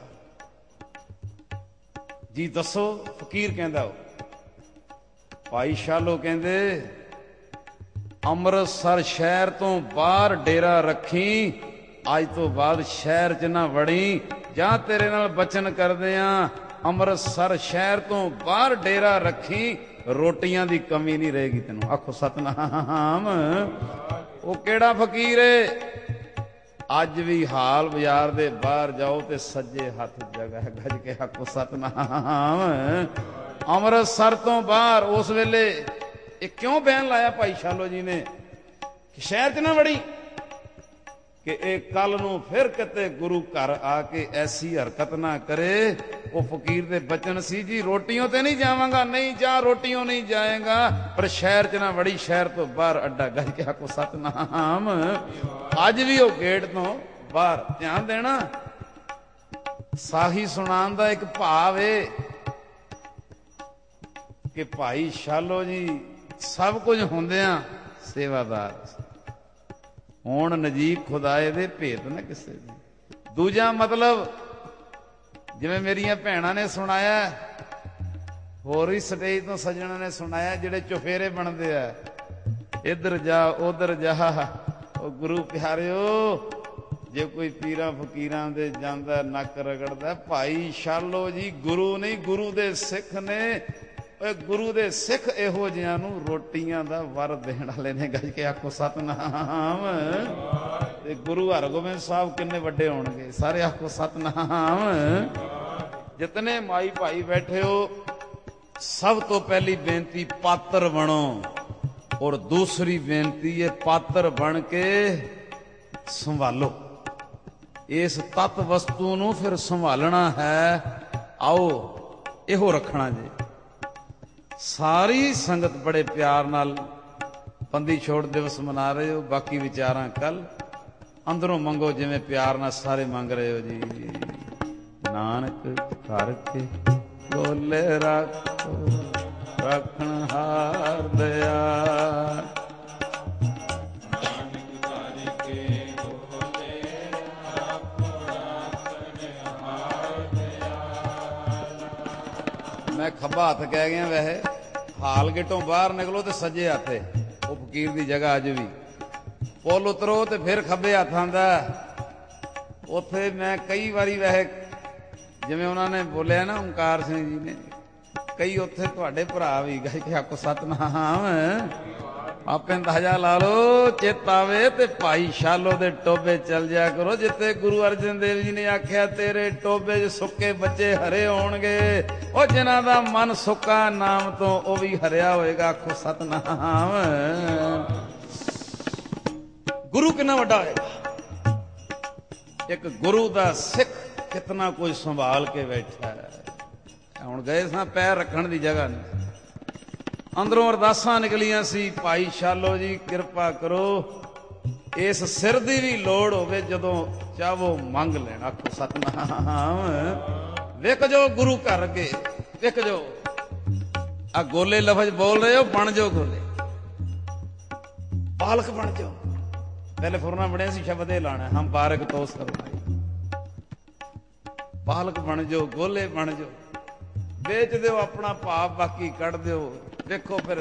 ਜੀ। ਦੱਸੋ। ਫਕੀਰ ਕਹਿੰਦਾ। ਭਾਈ ਸ਼ਾਲੋ ਕਹਿੰਦੇ ਅੰਮ੍ਰਿਤਸਰ ਸ਼ਹਿਰ ਤੋਂ ਬਾਹਰ ਡੇਰਾ ਰੱਖੀ, ਅੱਜ ਤੋਂ ਬਾਅਦ ਸ਼ਹਿਰ 'ਚ ਨਾ ਵੜੀ। ਜਾਂ ਤੇਰੇ ਨਾਲ ਬਚਨ ਕਰਦੇ ਆ, ਅੰਮ੍ਰਿਤਸਰ ਸ਼ਹਿਰ ਤੋਂ ਬਾਹਰ ਡੇਰਾ ਰੱਖੀ, ਰੋਟੀਆਂ ਦੀ ਕਮੀ ਨਹੀਂ ਰਹੇਗੀ ਤੈਨੂੰ। ਆਖੋ ਸਤਿਨਾਮ। ਉਹ ਕਿਹੜਾ ਫਕੀਰ ਏ? ਅੱਜ ਵੀ ਹਾਲ ਬਾਜ਼ਾਰ ਦੇ ਬਾਹਰ ਜਾਓ ਤੇ ਸੱਜੇ ਹੱਥ ਜਗ੍ਹਾ ਹੈ, ਗੱਜ ਕੇ ਆਖੋ ਸਤਿਨਾਮ। ਅੰਮ੍ਰਿਤਸਰ ਤੋਂ ਬਾਹਰ ਉਸ ਵੇਲੇ ਇਹ ਕਿਉਂ ਬੈਨ ਲਾਇਆ ਭਾਈ ਸ਼ਾਲੋ ਜੀ ਨੇ ਕਿ ਸ਼ਹਿਰ 'ਚ ਨਾ ਵੜੀ, ਕਿ ਇਹ ਕੱਲ ਨੂੰ ਫਿਰ ਕਿਤੇ ਗੁਰੂ ਘਰ ਆ ਕੇ ਐਸੀ ਹਰਕਤ ਨਾ ਕਰੇ। ਉਹ ਫਕੀਰ ਦੇ ਬਚਨ ਸੀ ਜੀ, ਰੋਟੀਆਂ ਤੇ ਨਹੀਂ ਜਾਵਾਂਗਾ, ਨਹੀਂ ਜਾ ਰੋਟੀਆਂ ਨਹੀਂ ਜਾਏਗਾ, ਪਰ ਸ਼ਹਿਰ 'ਚ ਨਾ ਵੜੀ, ਸ਼ਹਿਰ ਤੋਂ ਬਾਹਰ ਅੱਡਾ। ਗੱਜ ਕੇ ਆਖੋ ਸਤਿਨਾਮ। ਅੱਜ ਵੀ ਉਹ ਗੇਟ ਤੋਂ ਬਾਹਰ। ਧਿਆਨ ਦੇਣਾ, ਸਾਹੀ ਸੁਣਾਉਣ ਦਾ ਇੱਕ ਭਾਵ ਏ ਕਿ ਭਾਈ ਸ਼ਾਲੋ ਜੀ ਸਭ ਕੁਝ ਹੁੰਦਿਆਂ ਸੇਵਾਦਾਰ। ਹੁਣ ਨਜ਼ੀਕ ਖੁਦਾਏ ਦੇ ਭੇਤ ਨਾ ਕਿਸੇ ਦੇ। ਦੂਜਾ ਮਤਲਬ ਜਿਵੇਂ ਮੇਰੀਆਂ ਭੈਣਾਂ ਨੇ ਸੁਣਾਇਆ, ਹੋਰ ਵੀ ਸਟੇਜ ਤੋਂ ਸੱਜਣਾਂ ਨੇ ਸੁਣਾਇਆ, ਜਿਹੜੇ ਚੁਫੇਰੇ ਬਣਦੇ ਆ, ਇੱਧਰ ਜਾ ਉਧਰ ਜਾ। ਉਹ ਗੁਰੂ ਪਿਆਰਿਓ, ਜੇ ਕੋਈ ਪੀਰਾਂ ਫਕੀਰਾਂ ਦੇ ਜਾਂਦਾ ਨੱਕ ਰਗੜਦਾ, ਭਾਈ ਸ਼ਾਲੋ ਜੀ ਗੁਰੂ ਨਹੀਂ, ਗੁਰੂ ਦੇ ਸਿੱਖ ਨੇ। ਗੁਰੂ ਦੇ ਸਿੱਖ ਇਹੋ ਜਿਹਿਆਂ ਨੂੰ ਰੋਟੀਆਂ ਦਾ ਵਰ ਦੇਣ ਵਾਲੇ ਨੇ। ਗੱਜ ਕੇ ਆਖੋ ਸਤਨਾਮ। ਤੇ ਗੁਰੂ ਹਰਗੋਬਿੰਦ ਸਾਹਿਬ ਕਿੰਨੇ ਵੱਡੇ ਹੋਣਗੇ, ਸਾਰੇ ਆਖੋ ਸਤਨਾਮ। ਜਿਤਨੇ ਮਾਈ ਭਾਈ ਬੈਠੇ ਹੋ, ਸਭ ਤੋਂ ਪਹਿਲੀ ਬੇਨਤੀ ਪਾਤਰ ਬਣੋ, ਔਰ ਦੂਸਰੀ ਬੇਨਤੀ ਹੈ ਪਾਤਰ ਬਣ ਕੇ ਸੰਭਾਲੋ। ਇਸ ਤਤ ਵਸਤੂ ਨੂੰ ਫਿਰ ਸੰਭਾਲਣਾ ਹੈ। ਆਓ ਇਹੋ ਰੱਖਣਾ ਜੀ। ਸਾਰੀ ਸੰਗਤ ਬੜੇ ਪਿਆਰ ਨਾਲ ਬੰਦੀ ਛੋੜ ਦਿਵਸ ਮਨਾ ਰਹੇ ਹੋ। ਬਾਕੀ ਵਿਚਾਰਾਂ ਕੱਲ ਅੰਦਰੋਂ ਮੰਗੋ, ਜਿਵੇਂ ਪਿਆਰ ਨਾਲ ਸਾਰੇ ਮੰਗ ਰਹੇ ਹੋ ਜੀ। ਨਾਨਕ ਕਰਕੇ ਗੋਲੇ ਰੱਖੋ, ਰੱਖਣ ਹਾਰ ਦਿਆ। ਮੈਂ ਖੱਬਾ ਹੱਥ ਕਹਿ ਗਿਆ, ਵੈਸੇ ਹਾਲ ਗੇਟੋਂ ਬਾਹਰ ਨਿਕਲੋ ਤੇ ਸੱਜੇ ਹੱਥੇ ਉਹ ਫਕੀਰ ਦੀ ਜਗ੍ਹਾ ਅੱਜ ਵੀ। ਪੁੱਲ ਉਤਰੋ ਤੇ ਫਿਰ ਖੱਬੇ ਹੱਥ ਆਂਦਾ। ਉੱਥੇ ਮੈਂ ਕਈ ਵਾਰੀ ਵੈਸੇ ਜਿਵੇਂ ਉਹਨਾਂ ਨੇ ਬੋਲਿਆ ਨਾ ਓਂਕਾਰ ਸਿੰਘ ਜੀ ਨੇ, ਕਈ ਉੱਥੇ ਤੁਹਾਡੇ ਭਰਾ ਵੀ ਗਏ ਕਿ ਆਖੋ ਸਤਨਾਮ। ਆਪੇ ਅੰਦਾਜ਼ਾ ਲਾ ਲਓ, ਚਿੱਤ ਆਵੇ ਤੇ ਭਾਈ ਸ਼ਾਲੋ ਦੇ ਟੋਬੇ ਚੱਲ ਜਾਇਆ ਕਰੋ, ਜਿੱਥੇ ਗੁਰੂ ਅਰਜਨ ਦੇਵ ਜੀ ਨੇ ਆਖਿਆ ਤੇਰੇ ਟੋਬੇ 'ਚ ਸੁੱਕੇ ਬੱਚੇ ਹਰੇ ਹੋਣਗੇ। ਉਹ ਜਿਨ੍ਹਾਂ ਦਾ ਮਨ ਸੁੱਕਾ ਨਾਮ ਤੋਂ, ਉਹ ਵੀ ਹਰਿਆ ਹੋਏਗਾ। ਆਖੋ ਸਤਨਾਮ। ਗੁਰੂ ਕਿੰਨਾ ਵੱਡਾ ਹੋਏਗਾ। ਇੱਕ ਗੁਰੂ ਦਾ ਸਿੱਖ ਕਿਤਨਾ ਕੁਝ ਸੰਭਾਲ ਕੇ ਬੈਠਾ ਹੈ। ਹੁਣ ਗਏ ਸਾਂ, ਪੈਰ ਰੱਖਣ ਦੀ ਜਗ੍ਹਾ ਨਹੀਂ। ਅੰਦਰੋਂ ਅਰਦਾਸਾਂ ਨਿਕਲੀਆਂ ਸੀ, ਭਾਈ ਸ਼ਾਲੋ ਜੀ ਕਿਰਪਾ ਕਰੋ, ਇਸ ਸਿਰ ਦੀ ਵੀ ਲੋੜ ਹੋਵੇ, ਜਦੋਂ ਚਾਹੋ ਮੰਗ ਲੈਣਾ। ਆਖੋ ਸਤਨਾਮ। ਵੇਖ ਜੋ ਗੁਰੂ ਘਰ ਅੱਗੇ, ਵੇਖ ਜੋ ਆ ਗੋਲੇ ਲਫ਼ਜ਼ ਬੋਲ ਰਹੇ ਹੋ, ਬਣ ਜਾਓ ਗੋਲੇ, ਪਾਲਕ ਬਣ ਜਾਓ। ਪਹਿਲੇ ਫੁਰਨਾ ਬਣਿਆ ਸੀ ਸ਼ਬਦ ਇਹ ਲਾਣਾ, ਹਮ ਬਾਰਕ ਤੋਂ ਸਰਨਾਈ। ਪਾਲਕ ਬਣ ਜਾਓ, ਗੋਲੇ ਬਣ ਜਾਓ, ਵੇਚ ਦਿਓ ਆਪਣਾ ਭਾਵ, ਬਾਕੀ ਕੱਢ ਦਿਓ। ਵੇਖੋ ਫਿਰ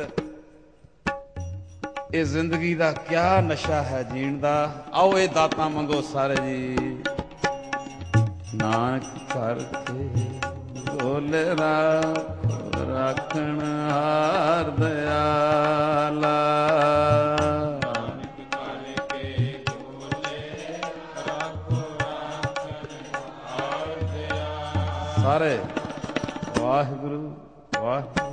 ਇਹ ਜ਼ਿੰਦਗੀ ਦਾ ਕਿਆ ਨਸ਼ਾ ਹੈ ਜੀਣ ਦਾ। ਆਓ ਇਹ ਦਾਤਾਂ ਮੰਗੋ ਸਾਰੇ ਜੀ। ਨਾਨਕ ਕਰਕੇ ਗੋਲੇ ਰੱਖਣ ਹਾਰ ਦਿਆਲਾ। ਸਾਰੇ ਵਾਹਿਗੁਰੂ ਵਾਹਿਗੁਰੂ।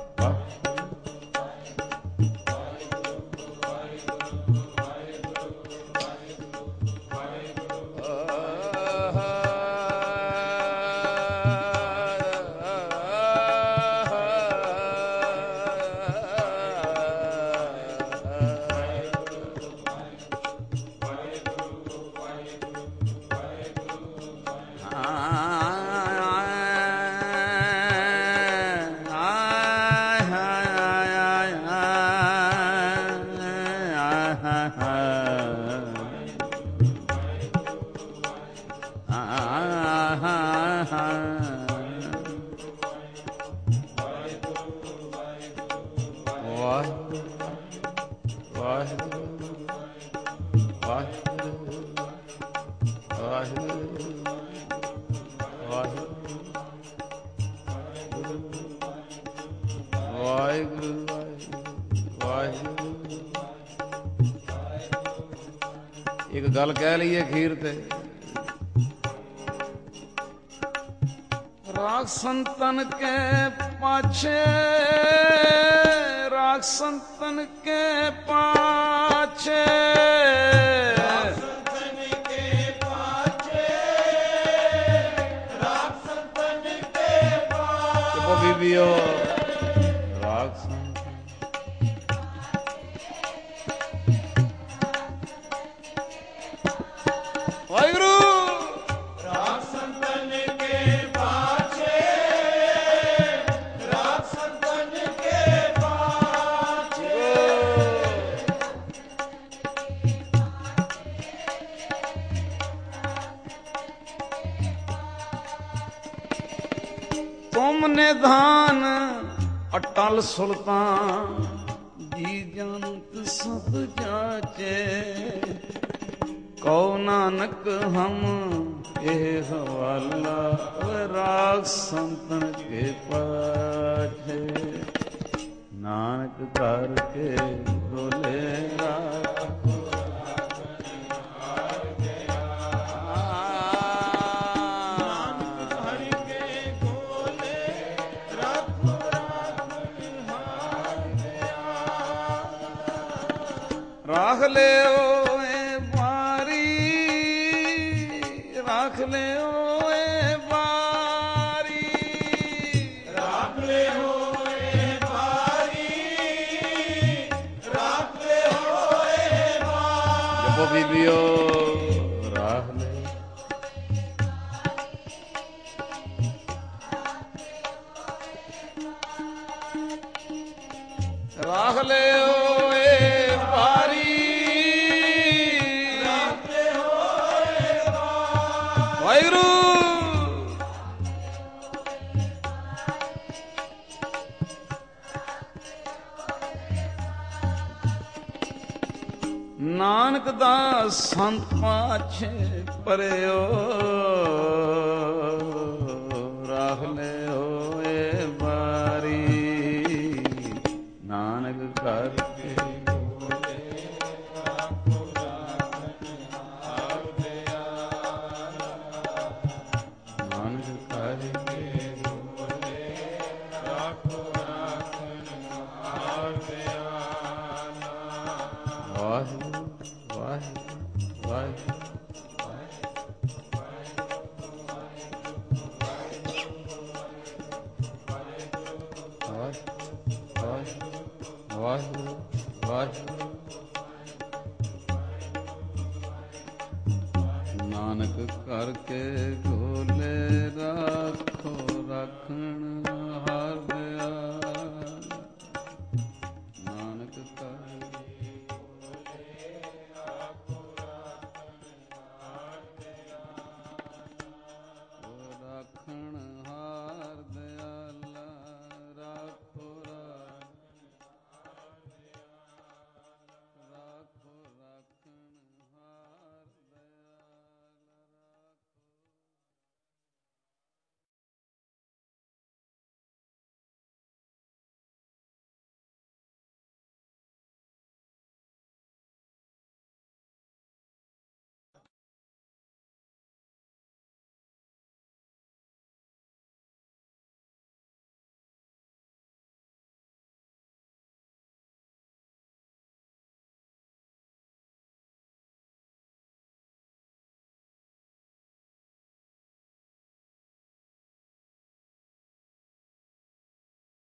ਇੱਕ ਗੱਲ ਕਹਿ ਲਈਏ ਅਖੀਰ ਤੇ, ਰਾਗ ਸੰਤਨ ਕੇ ਪਾਛੇ, ਰਾਗ ਸੰਤਨ ਕੇ ਪਾਛੇ, ਰਾਗ ਸੰਤਨ ਕੇ ਪਾਛੇ, ਰਾਗ ਸੰਤਨ ਕੇ ਪਾਛੇ। ਉਹ ਬੀਬੀਓ ਰਾਗ ਵਾਹਿਗੁਰੂ। ਰਾਗ ਸੰਤਨ ਕੇ ਪਾਛੇ, ਰਾਗ ਸੰਤਨ ਕੇ ਪਾਛੇ। ਤੁਮ ਨਿਧਾਨ ਅਟਲ ਸੁਲਤਾਨ, ਜੀ ਜੰਤ ਸਭ ਜਾਚੇ। ਕਉ ਨਾਨਕ ਹਮ ਇਹ ਹਵਾਲਾ ਰਾਗ ਸੰਤਨ ਕੇ ਪਾਛੇ ਨਾਨਕ ਕਰ ਕੇ ਢੋਲੇ ਰਾਖੋ ਰਾਖ ਲਿਓ ਏ ਬਾਰੀ ਰਾਖ ਲਿਓ ਏ ਬਾਰੀ ਰਾਖ ਲਿਓ ਏ ਬਾਰੀ ਰਾਖ ਲਿਓ ਏ ਬਾਰੀ ਜਪੋ ਬੀਬੀਓ ਰਾਖ ਲਿਓ ਰਾਖ ਲਿਓ ਏ ਬਾਰੀ ਰਾਖ ਲਿਓ ਏ ਬਾਰੀ ਵਾਹਿਗੁਰੂ ਨਾਨਕ ਦਾ ਸੰਤ ਪਾਛੇ ਪਰਿਓ ਰਾਖ ਲਿਓ ਏ ਬਾਰੀ ਨਾਨਕ ਕਰਕੇ ਨਾਨਕ ਕਰਕੇ ਵਾਹਿਗੁਰੂ ਵਾਹਿਗੁਰੂ ਵਾਹਿਗੁਰੂ ਵਾਹਿਗੁਰੂ ਵਾਹਿਗੁਰੂ ਨਾਨਕ ਕਰਕੇ ਢੋਲੇ ਰਾਖੋ ਰਾਖਣ